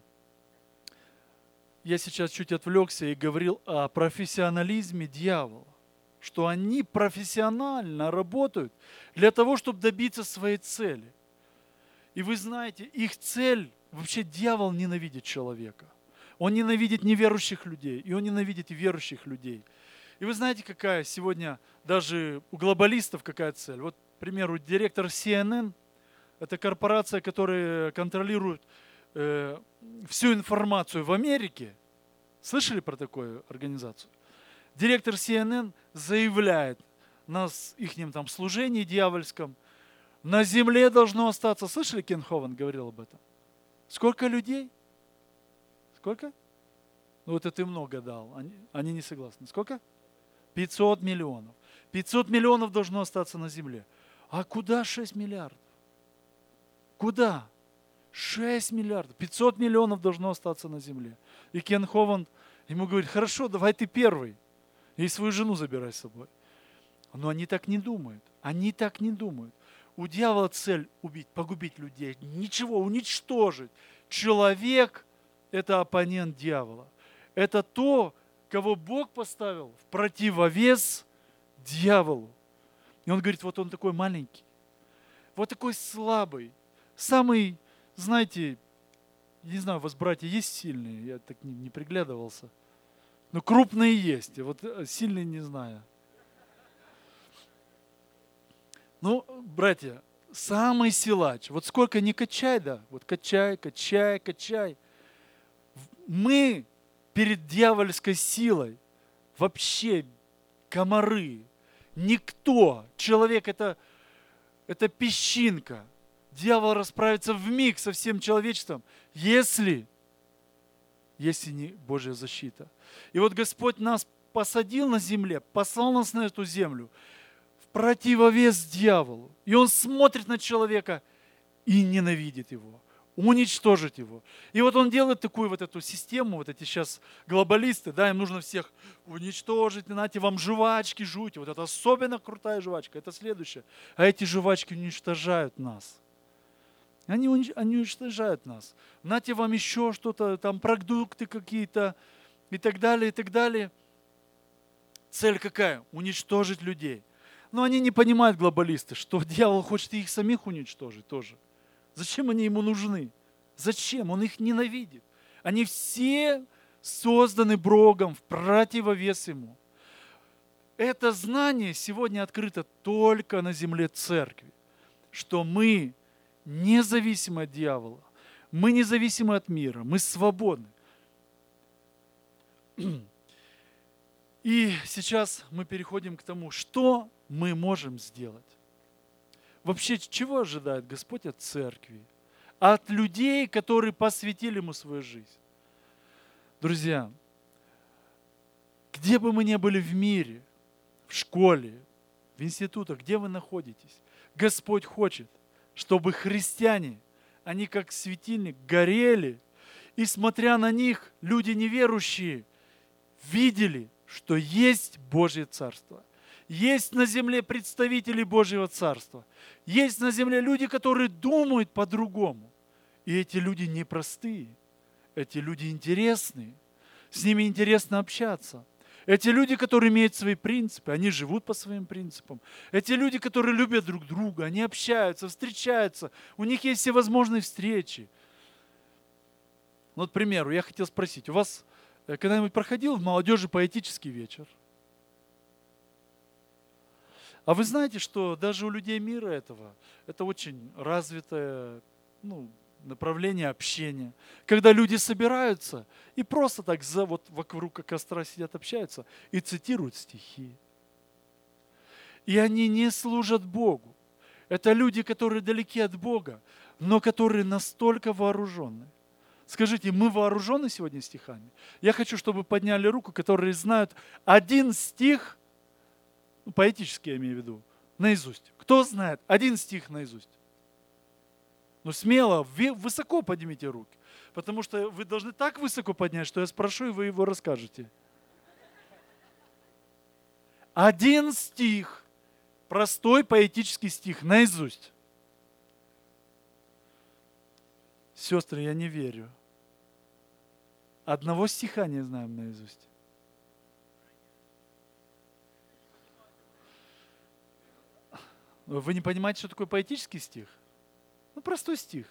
я сейчас чуть отвлекся и говорил о профессионализме дьявола. Что они профессионально работают для того, чтобы добиться своей цели. И вы знаете, их цель, вообще дьявол ненавидит человека. Он ненавидит неверующих людей, и он ненавидит и верующих людей. И вы знаете, какая сегодня даже у глобалистов какая цель? Вот, к примеру, директор си эн эн, это корпорация, которая контролирует э, всю информацию в Америке. Слышали про такую организацию? Директор си эн эн заявляет на их там служении дьявольском, на земле должно остаться, слышали, Кен Хован говорил об этом? Сколько людей? Сколько? Ну вот это ты много дал, они, они не согласны. Сколько? пятьсот миллионов. пятьсот миллионов должно остаться на земле. А куда шесть миллиардов? Куда? шесть миллиардов. пятьсот миллионов должно остаться на земле. И Кен Хован ему говорит, хорошо, давай ты первый. И свою жену забирай с собой. Но они так не думают. Они так не думают. У дьявола цель убить, погубить людей. Ничего, уничтожить. Человек – это оппонент дьявола. Это то, кого Бог поставил в противовес дьяволу. И он говорит, вот он такой маленький, вот такой слабый, самый, знаете, не знаю, у вас братья есть сильные? Я так не, не приглядывался. Но крупные есть, вот сильные не знаю. Ну, братья, самый силач, вот сколько не качай, да, вот качай, качай, качай. Мы перед дьявольской силой вообще комары, никто. Человек это, это песчинка. Дьявол расправится вмиг со всем человечеством, если, если не Божья защита. И вот Господь нас посадил на земле, послал нас на эту землю, противовес дьяволу. И он смотрит на человека и ненавидит его, уничтожит его. И вот он делает такую вот эту систему, вот эти сейчас глобалисты, да, им нужно всех уничтожить, знаете, вам жвачки жуйте. Вот это особенно крутая жвачка, это следующее. А эти жвачки уничтожают нас. Они, они уничтожают нас. Знаете, вам еще что-то, там продукты какие-то и так далее, и так далее. Цель какая? Уничтожить людей. Но они не понимают, глобалисты, что дьявол хочет их самих уничтожить тоже. Зачем они ему нужны? Зачем? Он их ненавидит. Они все созданы Богом в противовес ему. Это знание сегодня открыто только на земле церкви, что мы независимы от дьявола, мы независимы от мира, мы свободны. И сейчас мы переходим к тому, что мы можем сделать. Вообще, чего ожидает Господь от церкви? От людей, которые посвятили Ему свою жизнь. Друзья, где бы мы ни были в мире, в школе, в институтах, где вы находитесь, Господь хочет, чтобы христиане, они как светильник, горели, и смотря на них, люди неверующие видели, что есть Божье Царство. Есть на земле представители Божьего Царства. Есть на земле люди, которые думают по-другому. И эти люди непростые. Эти люди интересные. С ними интересно общаться. Эти люди, которые имеют свои принципы, они живут по своим принципам. Эти люди, которые любят друг друга, они общаются, встречаются. У них есть всевозможные встречи. Вот, к примеру, я хотел спросить, у вас когда-нибудь проходил в молодежи поэтический вечер? А вы знаете, что даже у людей мира этого, это очень развитое ну, направление общения. Когда люди собираются и просто так за, вот вокруг костра сидят, общаются и цитируют стихи. И они не служат Богу. Это люди, которые далеки от Бога, но которые настолько вооружены. Скажите, мы вооружены сегодня стихами? Я хочу, чтобы подняли руку, которые знают один стих, ну, поэтически я имею в виду, наизусть. Кто знает один стих наизусть? Ну, смело, высоко поднимите руки. Потому что вы должны так высоко поднять, что я спрошу, и вы его расскажете. Один стих, простой поэтический стих наизусть. Сестры, я не верю. Одного стиха не знаем наизусть. Вы не понимаете, что такое поэтический стих? Ну, простой стих.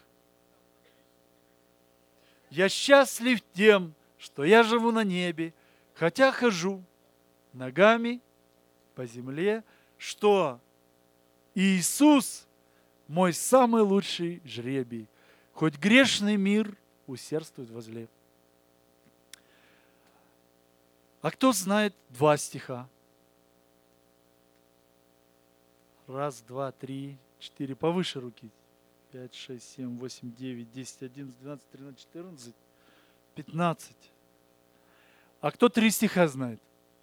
Я счастлив тем, что я живу на небе, хотя хожу ногами по земле, что Иисус мой самый лучший жребий, хоть грешный мир усердствует возле. А кто знает два стиха? Раз, два, три, четыре. Повыше руки. Пять, шесть, семь, восемь, девять, десять, одиннадцать, двенадцать, тринадцать, четырнадцать, пятнадцать. А кто три стиха знает?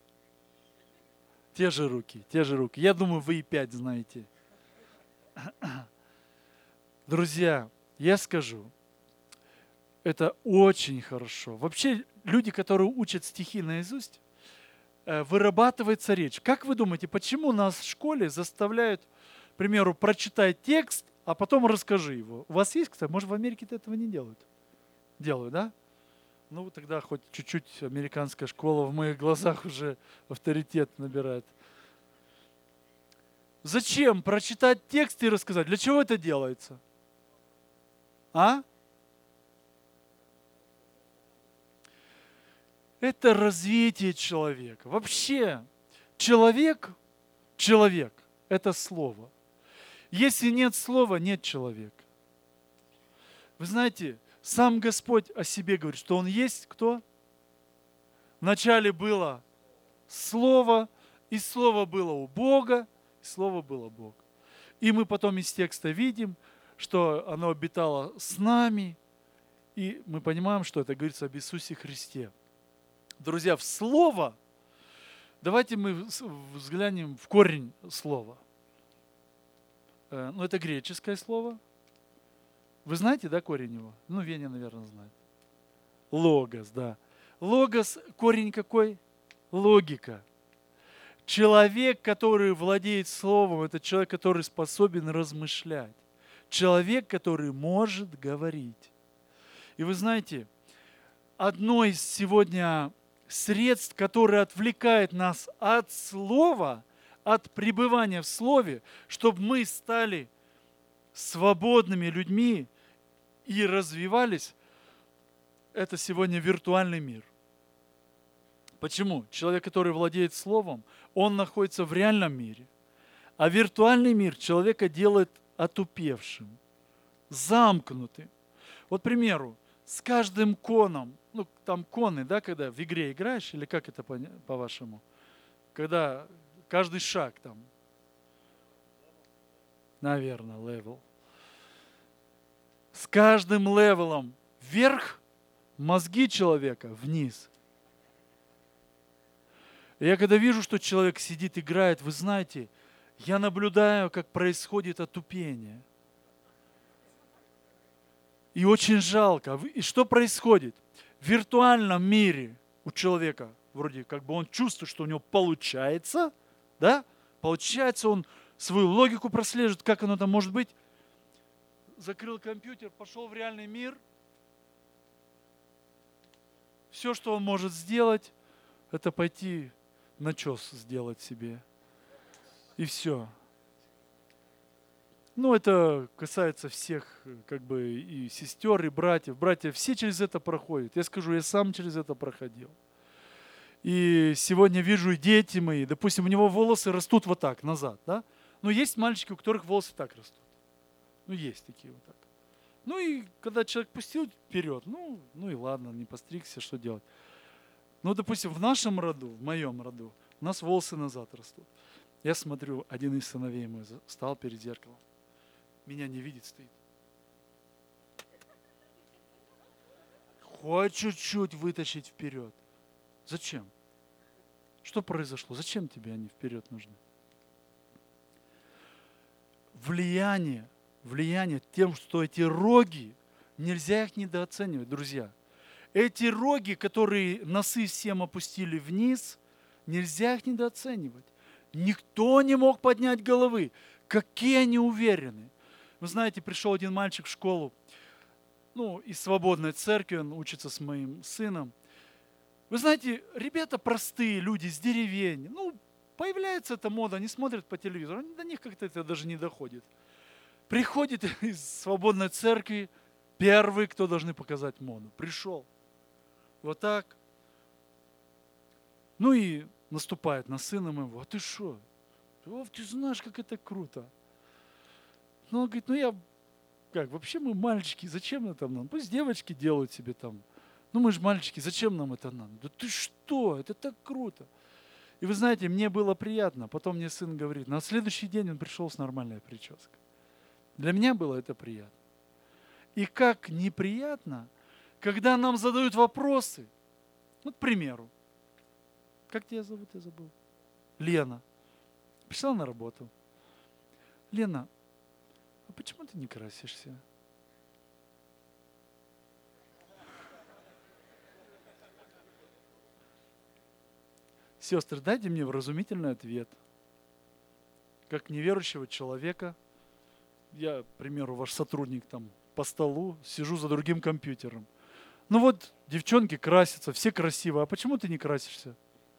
Те же руки, те же руки. Я думаю, вы и пять знаете. Друзья, я скажу, это очень хорошо. Вообще, люди, которые учат стихи наизусть, э, вырабатывается речь. Как вы думаете, почему нас в школе заставляют, к примеру, прочитай текст, а потом расскажи его? У вас есть, кстати, может, в Америке этого не делают? Делают, да? Ну, тогда хоть чуть-чуть американская школа в моих глазах уже авторитет набирает. Зачем прочитать текст и рассказать? Для чего это делается? А? Это развитие человека. Вообще, человек, человек – это слово. Если нет слова, нет человека. Вы знаете, сам Господь о себе говорит, что Он есть кто? Вначале было Слово, и Слово было у Бога, и Слово было Бог. И мы потом из текста видим, что оно обитало с нами, и мы понимаем, что это говорится об Иисусе Христе. Друзья, в Слово, давайте мы взглянем в корень слова. Ну, это греческое слово. Вы знаете, да, корень его? Ну, Веня, наверное, знает. Логос, да. Логос, корень какой? Логика. Человек, который владеет словом, это человек, который способен размышлять. Человек, который может говорить. И вы знаете, одно из сегодня средств, которое отвлекает нас от слова, от пребывания в слове, чтобы мы стали свободными людьми и развивались, это сегодня виртуальный мир. Почему? Человек, который владеет словом, он находится в реальном мире. А виртуальный мир человека делает отупевшим, замкнутым. Вот, к примеру, с каждым коном, ну, там коны, да, когда в игре играешь, или как это по-вашему? Когда каждый шаг там, наверное, левел. С каждым левелом вверх, мозги человека вниз. И я когда вижу, что человек сидит, играет, вы знаете, я наблюдаю, как происходит отупение. И очень жалко. И что происходит? В виртуальном мире у человека, вроде как бы он чувствует, что у него получается, да? Получается, он свою логику прослеживает, как оно там может быть. Закрыл компьютер, пошел в реальный мир. Все, что он может сделать, это пойти начес сделать себе. И все. Ну, это касается всех, как бы, и сестер, и братьев. Братья, все через это проходят. Я скажу, я сам через это проходил. И сегодня вижу и дети мои, допустим, у него волосы растут вот так, назад, да? Но есть мальчики, у которых волосы так растут. Ну, есть такие вот так. Ну, и когда человек пустил вперед, ну, ну и ладно, не постригся, что делать? Ну, допустим, в нашем роду, в моем роду, у нас волосы назад растут. Я смотрю, один из сыновей мой встал перед зеркалом. Меня не видит, стоит. Хоть чуть-чуть вытащить вперед. Зачем? Что произошло? Зачем тебе они вперед нужны? Влияние, влияние тем, что эти роги, нельзя их недооценивать, друзья. Эти роги, которые носы всем опустили вниз, нельзя их недооценивать. Никто не мог поднять головы. Какие они уверены. Вы знаете, пришел один мальчик в школу, ну, из свободной церкви, он учится с моим сыном. Вы знаете, ребята простые люди с деревень. Ну, появляется эта мода, они смотрят по телевизору, до них как-то это даже не доходит. Приходит из свободной церкви первый, кто должны показать моду. Пришел. Вот так. Ну и наступает на сына моего. А ты что? Ты знаешь, как это круто. Ну, он говорит, ну я, как, вообще мы мальчики, зачем это нам? Пусть девочки делают себе там. Ну мы же мальчики, зачем нам это надо? Да ты что, это так круто. И вы знаете, мне было приятно. Потом мне сын говорит, на следующий день он пришел с нормальной прической. Для меня было это приятно. И как неприятно, когда нам задают вопросы. Вот, к примеру, как тебя зовут, я забыл? Лена. Пришла на работу. Лена, а почему ты не красишься? Сестры, дайте мне вразумительный ответ. Как неверующего человека, я, к примеру, ваш сотрудник там по столу, сижу за другим компьютером. Ну вот, девчонки красятся, все красивые, а почему ты не красишься?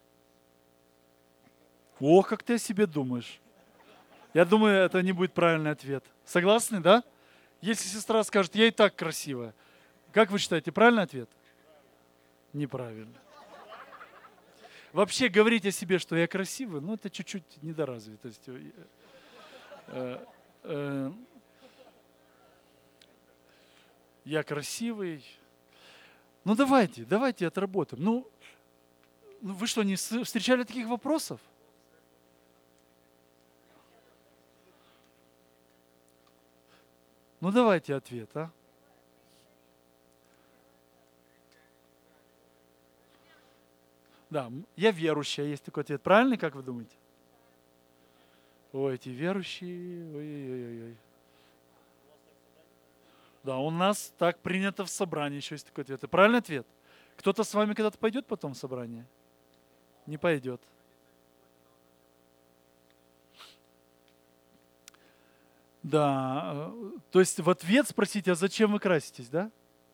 Ох, как ты о себе думаешь. Я думаю, это не будет правильный ответ. Согласны, да? Если сестра скажет, я и так красивая, как вы считаете, правильный ответ? Неправильно. Вообще говорить о себе, что я красивый, ну это чуть-чуть недоразвитость. Э, э, я красивый. Ну давайте, давайте отработаем. Ну, ну вы что, не с- встречали таких вопросов? Ну давайте ответ, а? Да, м, я верующая, есть такой ответ. Правильный, как вы думаете? Ой, эти верующие, ой-ой-ой. Да, у нас так принято в собрании, еще есть такой ответ. И правильный ответ? Кто-то с вами когда-то пойдет потом в собрание? Не пойдет. Да, э, то есть в ответ спросите, а зачем вы краситесь, да?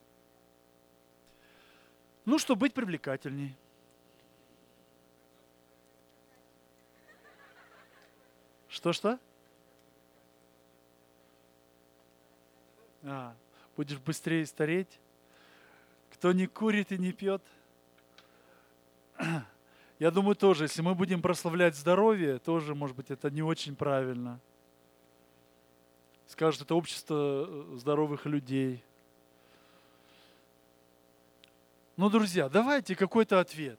Ну, чтобы быть привлекательней. Что-что? А, будешь быстрее стареть. Кто не курит и не пьет. Я думаю, тоже, если мы будем прославлять здоровье, тоже, может быть, это не очень правильно. Скажут, это общество э, здоровых людей. Ну, друзья, давайте какой-то ответ.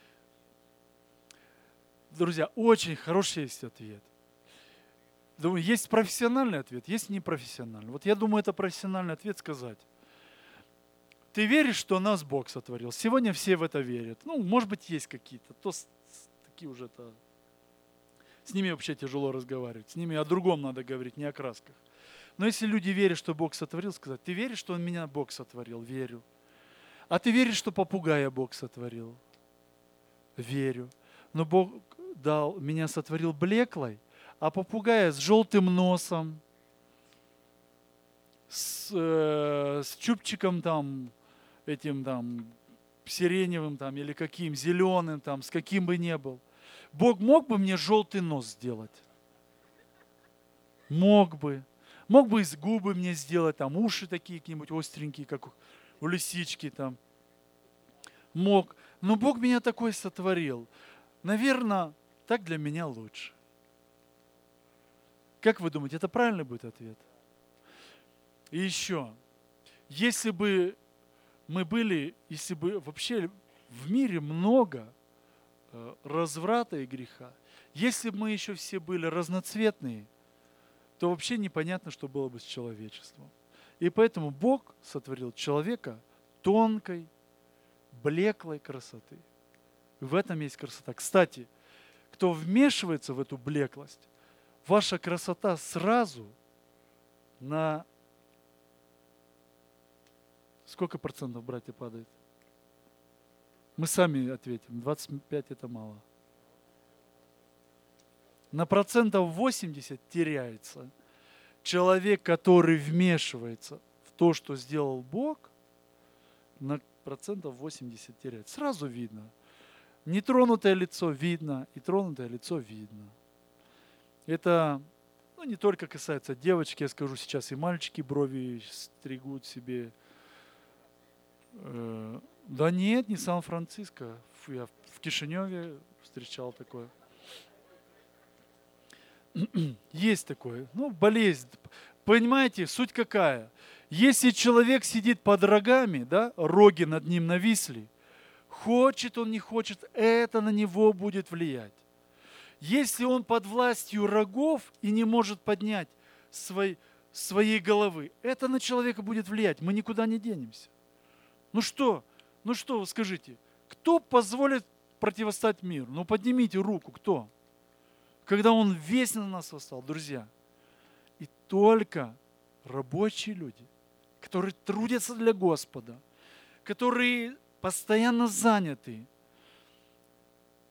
Друзья, очень хороший есть ответ. Думаю, есть профессиональный ответ, есть непрофессиональный. Вот я думаю, это профессиональный ответ сказать. Ты веришь, что нас Бог сотворил? Сегодня все в это верят. Ну, может быть, есть какие-то. То с- с- такие уже-то. С ними вообще тяжело разговаривать. С ними о другом надо говорить, не о красках. Но если люди верят, что Бог сотворил, сказать, ты веришь, что меня Бог сотворил? Верю. А ты веришь, что попугая Бог сотворил? Верю. Но Бог дал, меня сотворил блеклой, а попугая с желтым носом, с, э, с чубчиком там, этим там, сиреневым там, или каким, зеленым там, с каким бы ни был. Бог мог бы мне желтый нос сделать? Мог бы. Мог бы из губы мне сделать, там, уши такие какие-нибудь остренькие, как у, у лисички там. Мог. Но Бог меня такой сотворил. Наверное, так для меня лучше. Как вы думаете, это правильный будет ответ? И еще, если бы мы были, если бы вообще в мире много э, разврата и греха, если бы мы еще все были разноцветные, то вообще непонятно, что было бы с человечеством. И поэтому Бог сотворил человека тонкой, блеклой красоты. И в этом есть красота. Кстати, кто вмешивается в эту блеклость, ваша красота сразу на сколько процентов, братья, падает? Мы сами ответим. двадцать пять это мало. На процентов восемьдесят теряется. Человек, который вмешивается в то, что сделал Бог, на процентов восемьдесят теряет. Сразу видно. Нетронутое лицо видно, и тронутое лицо видно. Это ну, не только касается девочки, я скажу сейчас, и мальчики брови стригут себе. Э, Да нет, не Сан-Франциско. Фу, я в Кишиневе встречал такое. Есть такое. Ну, болезнь. Понимаете, суть какая? Если человек сидит под рогами, да, роги над ним нависли, хочет он, не хочет, это на него будет влиять. Если он под властью рогов и не может поднять свой, своей головы, это на человека будет влиять. Мы никуда не денемся. Ну что? Ну что, скажите, кто позволит противостать миру? Ну поднимите руку, кто? Когда он весь на нас восстал, друзья. И только рабочие люди, которые трудятся для Господа, которые постоянно заняты,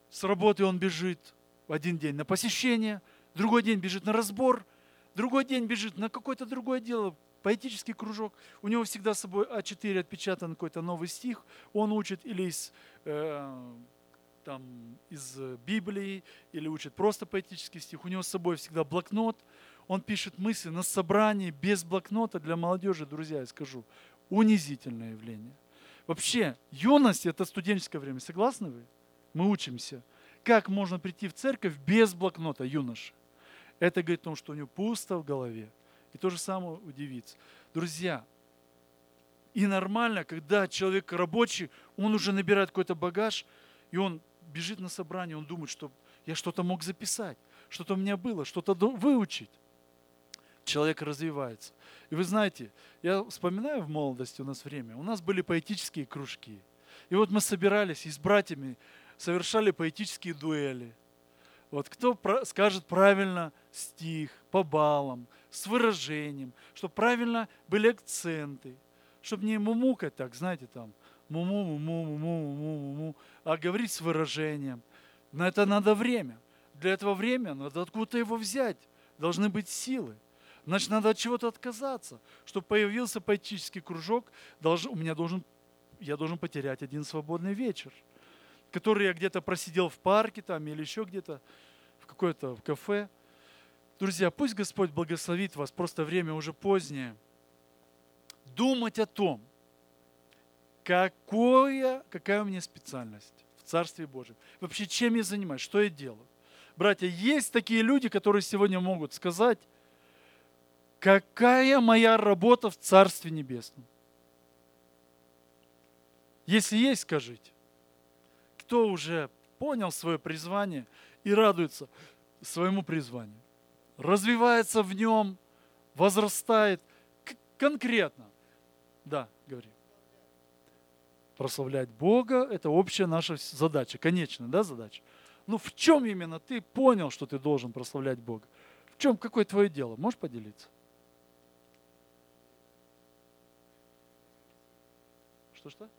С работы он бежит в один день на посещение, другой день бежит на разбор, другой день бежит на какое-то другое дело, поэтический кружок. У него всегда с собой а четыре отпечатан какой-то новый стих. Он учит или из, э, там, из Библии, или учит просто поэтический стих. У него с собой всегда блокнот. Он пишет мысли на собрании без блокнота. Для молодежи, друзья, я скажу, унизительное явление. Вообще, юность – это студенческое время. Согласны вы? Мы учимся. Как можно прийти в церковь без блокнота, юноши? Это говорит о том, что у него пусто в голове. И то же самое у девиц. Друзья, и нормально, когда человек рабочий, он уже набирает какой-то багаж, и он бежит на собрание, он думает, что я что-то мог записать, что-то у меня было, что-то выучить. Человек развивается. И вы знаете, я вспоминаю в молодости у нас время, у нас были поэтические кружки. И вот мы собирались и с братьями совершали поэтические дуэли. Вот кто скажет правильно стих, по баллам, с выражением, чтобы правильно были акценты, чтобы не мумукать так, знаете, там, муму, муму, муму, муму, муму, а говорить с выражением. На это надо время. Для этого времени надо откуда-то его взять. Должны быть силы. Значит, надо от чего-то отказаться. Чтобы появился поэтический кружок, должен, у меня должен, я должен потерять один свободный вечер, который я где-то просидел в парке там, или еще где-то, в какое-то кафе. Друзья, пусть Господь благословит вас, просто время уже позднее. Думать о том, какое, какая у меня специальность в Царстве Божьем. Вообще, чем я занимаюсь, что я делаю. Братья, есть такие люди, которые сегодня могут сказать, какая моя работа в Царстве Небесном. Если есть, скажите. Кто уже понял свое призвание и радуется своему призванию, развивается в нем, возрастает к- конкретно. Да, говори. Прославлять Бога – это общая наша задача, конечная, да, задача. Ну в чем именно ты понял, что ты должен прославлять Бога? В чем, какое твое дело? Можешь поделиться? Что-что?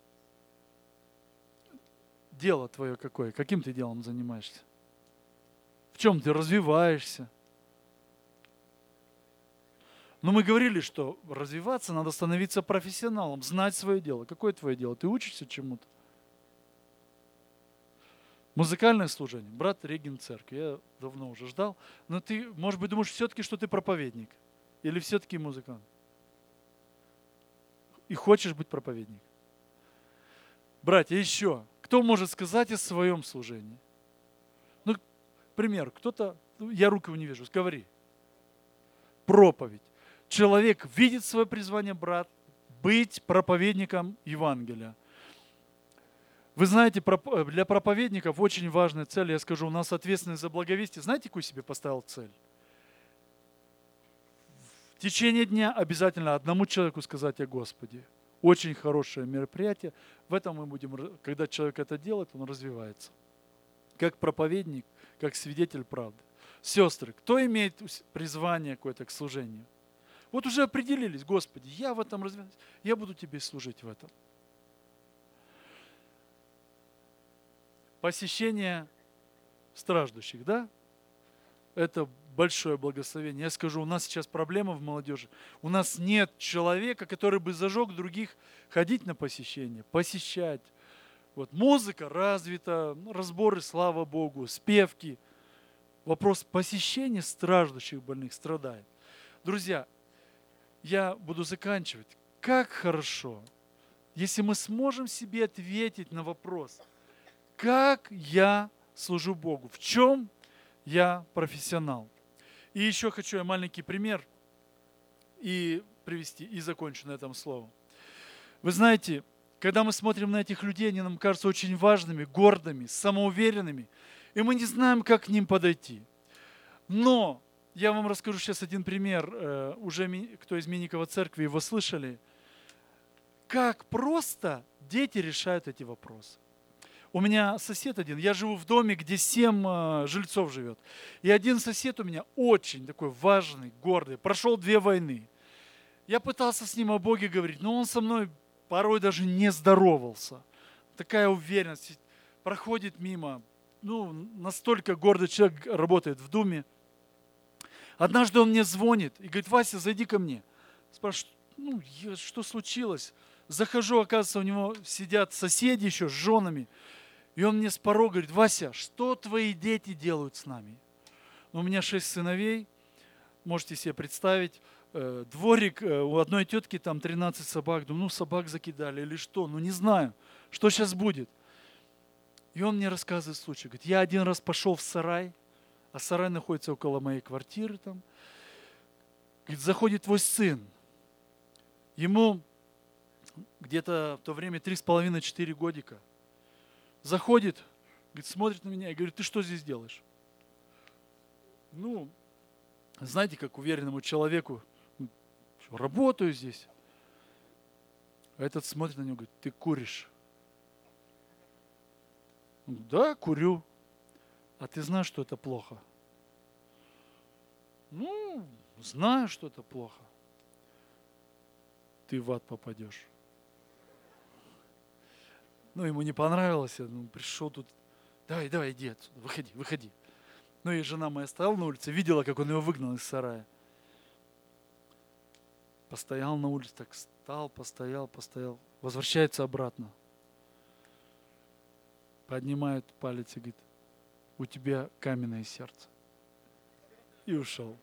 Дело твое какое? Каким ты делом занимаешься? В чем ты развиваешься? Но мы говорили, что развиваться надо становиться профессионалом, знать свое дело. Какое твое дело? Ты учишься чему-то? Музыкальное служение. Брат Регин церкви. Я давно уже ждал. Но ты, может быть, думаешь все-таки, что ты проповедник? Или все-таки музыкант? И хочешь быть проповедником? Братья, еще. Кто может сказать о своем служении? Ну, к примеру, кто-то, я руку не вижу, говори. Проповедь. Человек видит свое призвание, брат, быть проповедником Евангелия. Вы знаете, для проповедников очень важная цель, я скажу, у нас ответственность за благовестие. Знаете, какую себе поставил цель? В течение дня обязательно одному человеку сказать о Господе. Очень хорошее мероприятие. В этом мы будем, когда человек это делает, он развивается. Как проповедник, как свидетель правды. Сестры, кто имеет призвание какое-то к служению? Вот уже определились, Господи, я в этом развиваюсь, я буду Тебе служить в этом. Посещение страждущих, да? Это большое благословение. Я скажу, у нас сейчас проблема в молодежи. У нас нет человека, который бы зажег других ходить на посещение, посещать. Вот музыка развита, разборы, слава Богу, спевки. Вопрос посещения страждущих больных страдает. Друзья, я буду заканчивать. Как хорошо, если мы сможем себе ответить на вопрос, как я служу Богу, в чем я профессионал. И еще хочу я маленький пример и привести, и закончу на этом словом. Вы знаете, когда мы смотрим на этих людей, они нам кажутся очень важными, гордыми, самоуверенными, и мы не знаем, как к ним подойти. Но я вам расскажу сейчас один пример, уже кто из Минникова церкви его слышали, как просто дети решают эти вопросы. У меня сосед один, я живу в доме, где семь жильцов живет. И один сосед у меня очень такой важный, гордый, прошел две войны. Я пытался с ним о Боге говорить, но он со мной порой даже не здоровался. Такая уверенность, проходит мимо, ну, настолько гордый человек, работает в Думе. Однажды он мне звонит и говорит: Вася, зайди ко мне. Спрашиваю, ну, я, что случилось? Захожу, оказывается, у него сидят соседи еще с женами. И он мне с порога говорит: Вася, что твои дети делают с нами? Ну, у меня шесть сыновей, можете себе представить. Э, дворик, э, у одной тетки там тринадцать собак. Думаю, ну, собак закидали или что? Ну, не знаю, что сейчас будет. И он мне рассказывает случай. Говорит, я один раз пошел в сарай, а сарай находится около моей квартиры там. Говорит, заходит твой сын. Ему где-то в то время три с половиной-четыре годика. Заходит, говорит, смотрит на меня и говорит: ты что здесь делаешь? Ну, знаете, как уверенному человеку: работаю здесь. А этот смотрит на него и говорит: ты куришь? Он говорит, да, курю. А ты знаешь, что это плохо? Ну, знаю, что это плохо. Ты в ад попадешь. Ну, ему не понравилось, он пришел тут: давай, давай, иди отсюда, выходи, выходи. Ну и жена моя стояла на улице, видела, как он его выгнал из сарая. Постоял на улице, так встал, постоял, постоял. Возвращается обратно. Поднимает палец и говорит: у тебя каменное сердце. И ушел.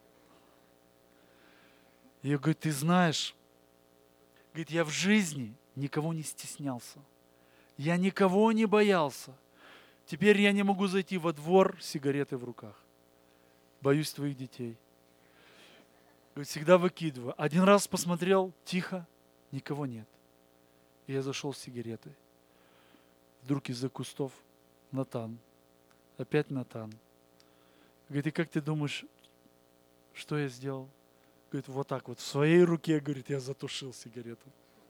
И я говорю: ты знаешь, говорит, я в жизни никого не стеснялся. Я никого не боялся. Теперь я не могу зайти во двор с сигаретой в руках. Боюсь твоих детей. Говорит, всегда выкидываю. Один раз посмотрел, тихо, никого нет. И я зашел с сигаретой. Вдруг из-за кустов Натан. Опять Натан. Говорит, и как ты думаешь, что я сделал? Говорит, вот так вот, в своей руке, говорит, я затушил сигарету.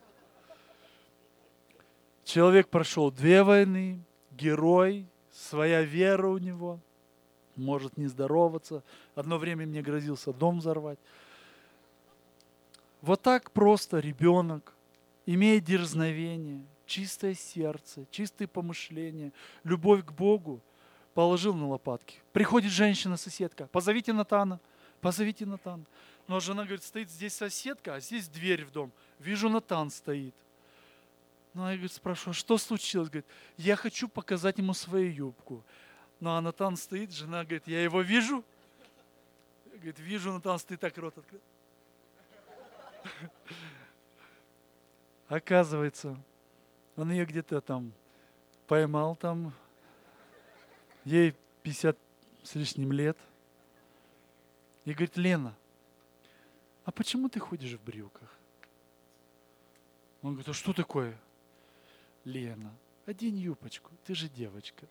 Человек прошел две войны, герой, своя вера у него, может не здороваться. Одно время мне грозился дом взорвать. Вот так просто ребенок, имея дерзновение, чистое сердце, чистые помышления, любовь к Богу, положил на лопатки. Приходит женщина-соседка: позовите Натана, позовите Натана. Но жена говорит: стоит здесь соседка, а здесь дверь в дом. Вижу, Натан стоит. Ну, я говорит, спрашиваю: а что случилось? Говорит, я хочу показать ему свою юбку. Ну, а Натан стоит, жена говорит: я его вижу. Говорит, вижу, Натан стоит, так рот открыл. Оказывается, он ее где-то там поймал, там, ей пятьдесят с лишним лет. И говорит: Лена, а почему ты ходишь в брюках? Он говорит: а что такое? Лена, одень юбочку, ты же девочка.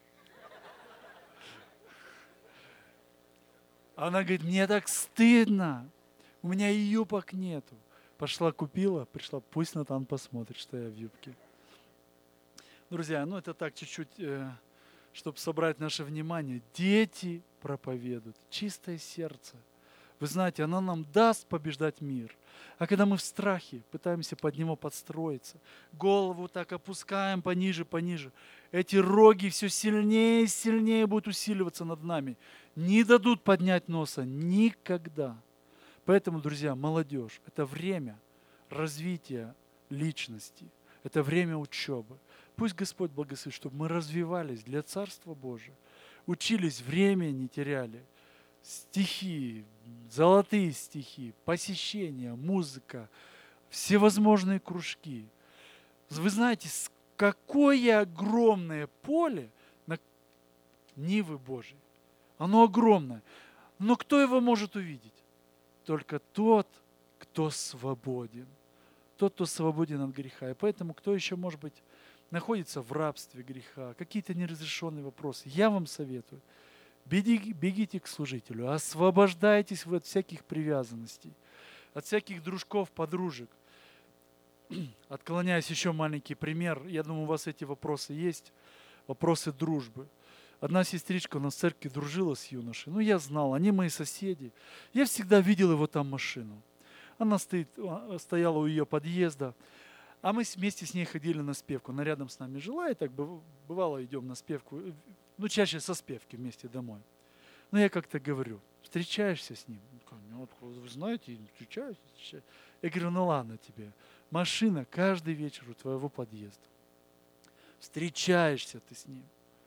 Она говорит: мне так стыдно, у меня и юбок нету. Пошла купила, пришла, пусть Натан посмотрит, что я в юбке. Друзья, ну это так чуть-чуть, э, чтобы собрать наше внимание. Дети проповедуют, чистое сердце. Вы знаете, оно нам даст побеждать мир. А когда мы в страхе пытаемся под него подстроиться, голову так опускаем пониже, пониже, эти роги все сильнее и сильнее будут усиливаться над нами. Не дадут поднять носа никогда. Поэтому, друзья, молодежь – это время развития личности, это время учебы. Пусть Господь благословит, чтобы мы развивались для Царства Божия, учились, время не теряли. Стихи, золотые стихи, посещения, музыка, всевозможные кружки. Вы знаете, какое огромное поле на нивы Божьей. Оно огромное. Но кто его может увидеть? Только тот, кто свободен. Тот, кто свободен от греха. И поэтому, кто еще, может быть, находится в рабстве греха, какие-то неразрешенные вопросы, я вам советую, бегите, бегите к служителю, освобождайтесь вы от всяких привязанностей, от всяких дружков, подружек. Отклоняюсь, еще маленький пример. Я думаю, у вас эти вопросы есть. Вопросы дружбы. Одна сестричка у нас в церкви дружила с юношей. Ну, я знал, они мои соседи. Я всегда видел его там машину. Она стоит, стояла у ее подъезда. А мы вместе с ней ходили на спевку. Она рядом с нами жила, и так бывало идем на спевку. Ну, чаще со спевки вместе домой. Но я как-то говорю, встречаешься с ним? Он говорит, ну, вот, вы знаете, встречаюсь. встречаюсь». Я говорю, ну ладно тебе, машина каждый вечер у твоего подъезда. Встречаешься ты с ним.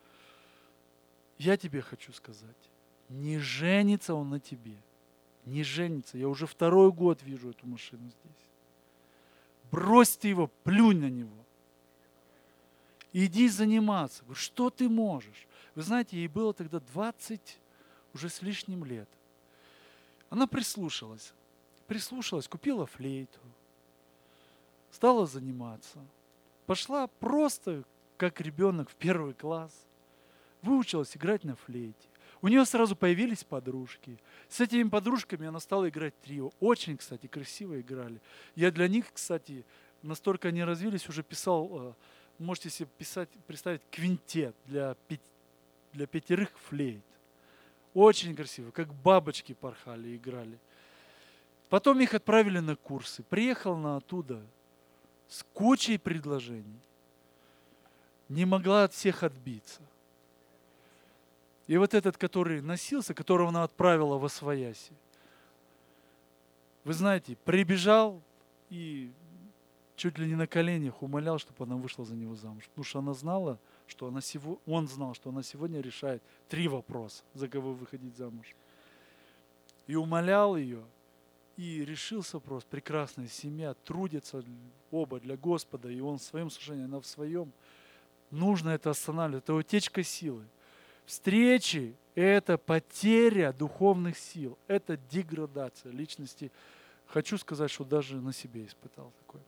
Я тебе хочу сказать, не женится он на тебе. Не женится. Я уже второй год вижу эту машину здесь. Брось ты его, плюнь на него. Иди заниматься. Говорю, что ты можешь? Вы знаете, ей было тогда двадцать уже с лишним лет. Она прислушалась. Прислушалась, купила флейту. Стала заниматься. Пошла просто, как ребенок, в первый класс. Выучилась играть на флейте. У нее сразу появились подружки. С этими подружками она стала играть трио. Очень, кстати, красиво играли. Я для них, кстати, настолько они развились, уже писал, можете себе писать, представить, квинтет для, пяти, для пятерых флейт. Очень красиво, как бабочки порхали, играли. Потом их отправили на курсы. Приехал она оттуда с кучей предложений. Не могла от всех отбиться. И вот этот, который носился, которого она отправила во свояси, вы знаете, прибежал и чуть ли не на коленях умолял, чтобы она вышла за него замуж. Потому что она знала, что она сего... он знал, что она сегодня решает три вопроса, за кого выходить замуж. И умолял ее, и решился просто. Прекрасная семья, трудятся оба для Господа, и он в своем служении, она в своем. Нужно это останавливать, это утечка силы. Встречи – это потеря духовных сил, это деградация личности. Хочу сказать, что даже на себе испытал такое.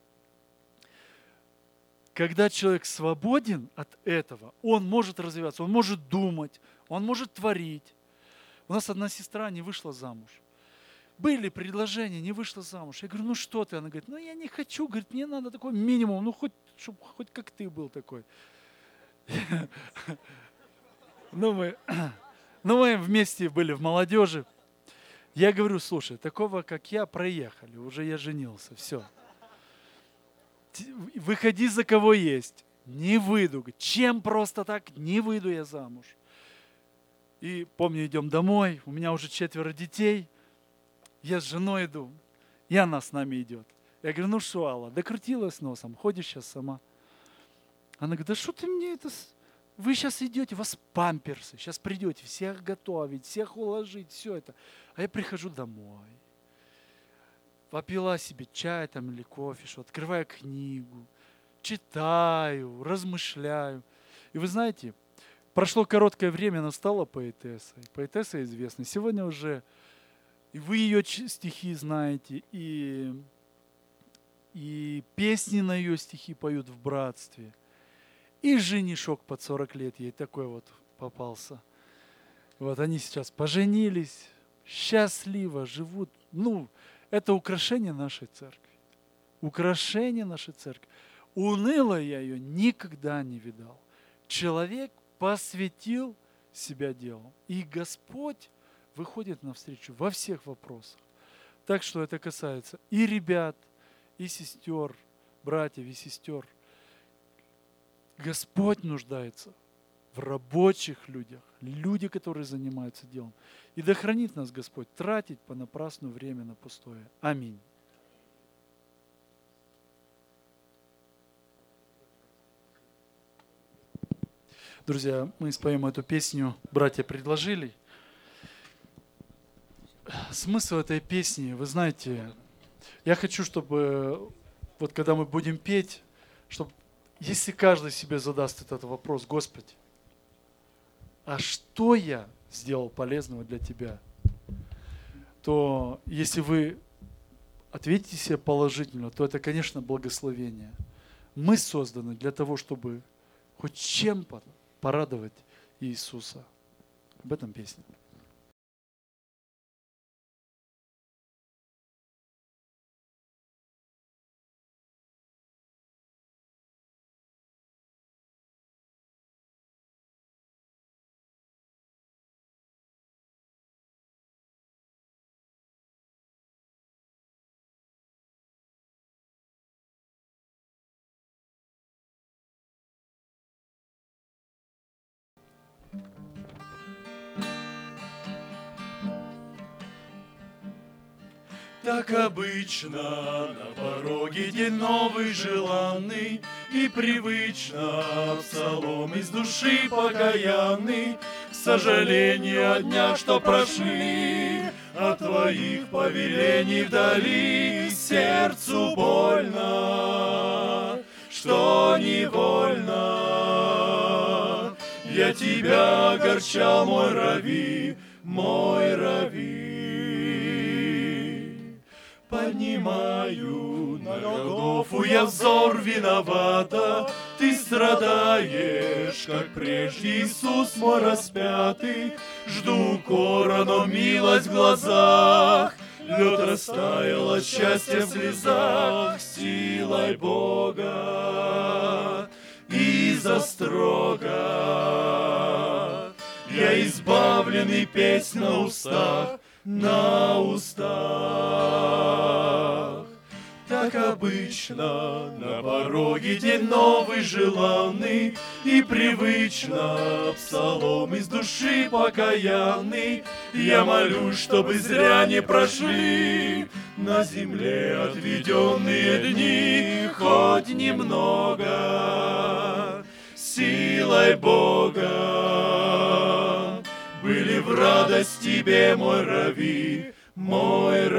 Когда человек свободен от этого, он может развиваться, он может думать, он может творить. У нас одна сестра не вышла замуж. Были предложения, не вышла замуж. Я говорю, ну что ты? Она говорит, ну я не хочу, говорит, мне надо такой минимум, ну хоть, чтобы хоть как ты был такой. Ну мы, ну мы вместе были в молодежи. Я говорю, слушай, такого, как я, проехали, уже я женился, все. Выходи за кого есть. Не выйду. Чем просто так? Не выйду я замуж. И помню, идем домой, у меня уже четверо детей. Я с женой иду, и она с нами идет. Я говорю, ну что, Алла, докрутилась носом, ходишь сейчас сама. Она говорит, да что ты мне это... Вы сейчас идете, у вас памперсы, сейчас придете всех готовить, всех уложить, все это. А я прихожу домой, попила себе чай там или кофе, что открываю книгу, читаю, размышляю. И вы знаете, прошло короткое время, она стала поэтессой. Поэтесса известна. Сегодня уже и вы ее стихи знаете, и, и песни на ее стихи поют в братстве. И женишок под сорок лет ей такой вот попался. Вот они сейчас поженились, счастливо живут. Ну, это украшение нашей церкви. Украшение нашей церкви. Уныло я ее никогда не видал. Человек посвятил себя делу. И Господь выходит навстречу во всех вопросах. Так что это касается и ребят, и сестер, братьев и сестер. Господь нуждается в рабочих людях, люди, которые занимаются делом. И да хранит нас Господь тратить понапрасну время на пустое. Аминь. Друзья, мы споем эту песню, братья предложили. Смысл этой песни, вы знаете, я хочу, чтобы вот когда мы будем петь, чтобы если каждый себе задаст этот вопрос, Господи, а что я сделал полезного для Тебя, то если вы ответите себе положительно, то это, конечно, благословение. Мы созданы для того, чтобы хоть чем-то порадовать Иисуса. Об этом песня. Так обычно на пороге день новый желанный, и привычно псалом из души покаянный, к сожалению о днях, что прошли, от твоих повелений вдали, сердцу больно, что невольно я тебя огорчал, мой Рави, мой Рави. Поднимаю на Голгофу я взор виновата, ты страдаешь, как прежде, Иисус мой распятый. Жду укора, но милость в глазах, лед растаял от счастья в слезах, силой Бога из-за строга. Я избавленный, песнь на устах, на устах. Так обычно на пороге день новый желанный, и привычно псалом из души покаянный. Я молюсь, чтобы зря не прошли на земле отведенные дни, хоть немного силой Бога были в радость тебе, мой Рави, мой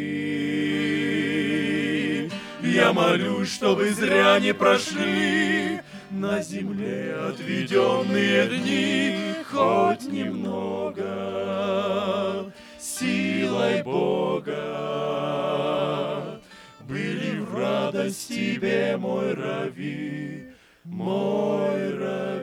Рави. Я молюсь, чтобы зря не прошли на земле отведенные дни, хоть немного силой Бога были в радость тебе, мой Рави, мой Рави.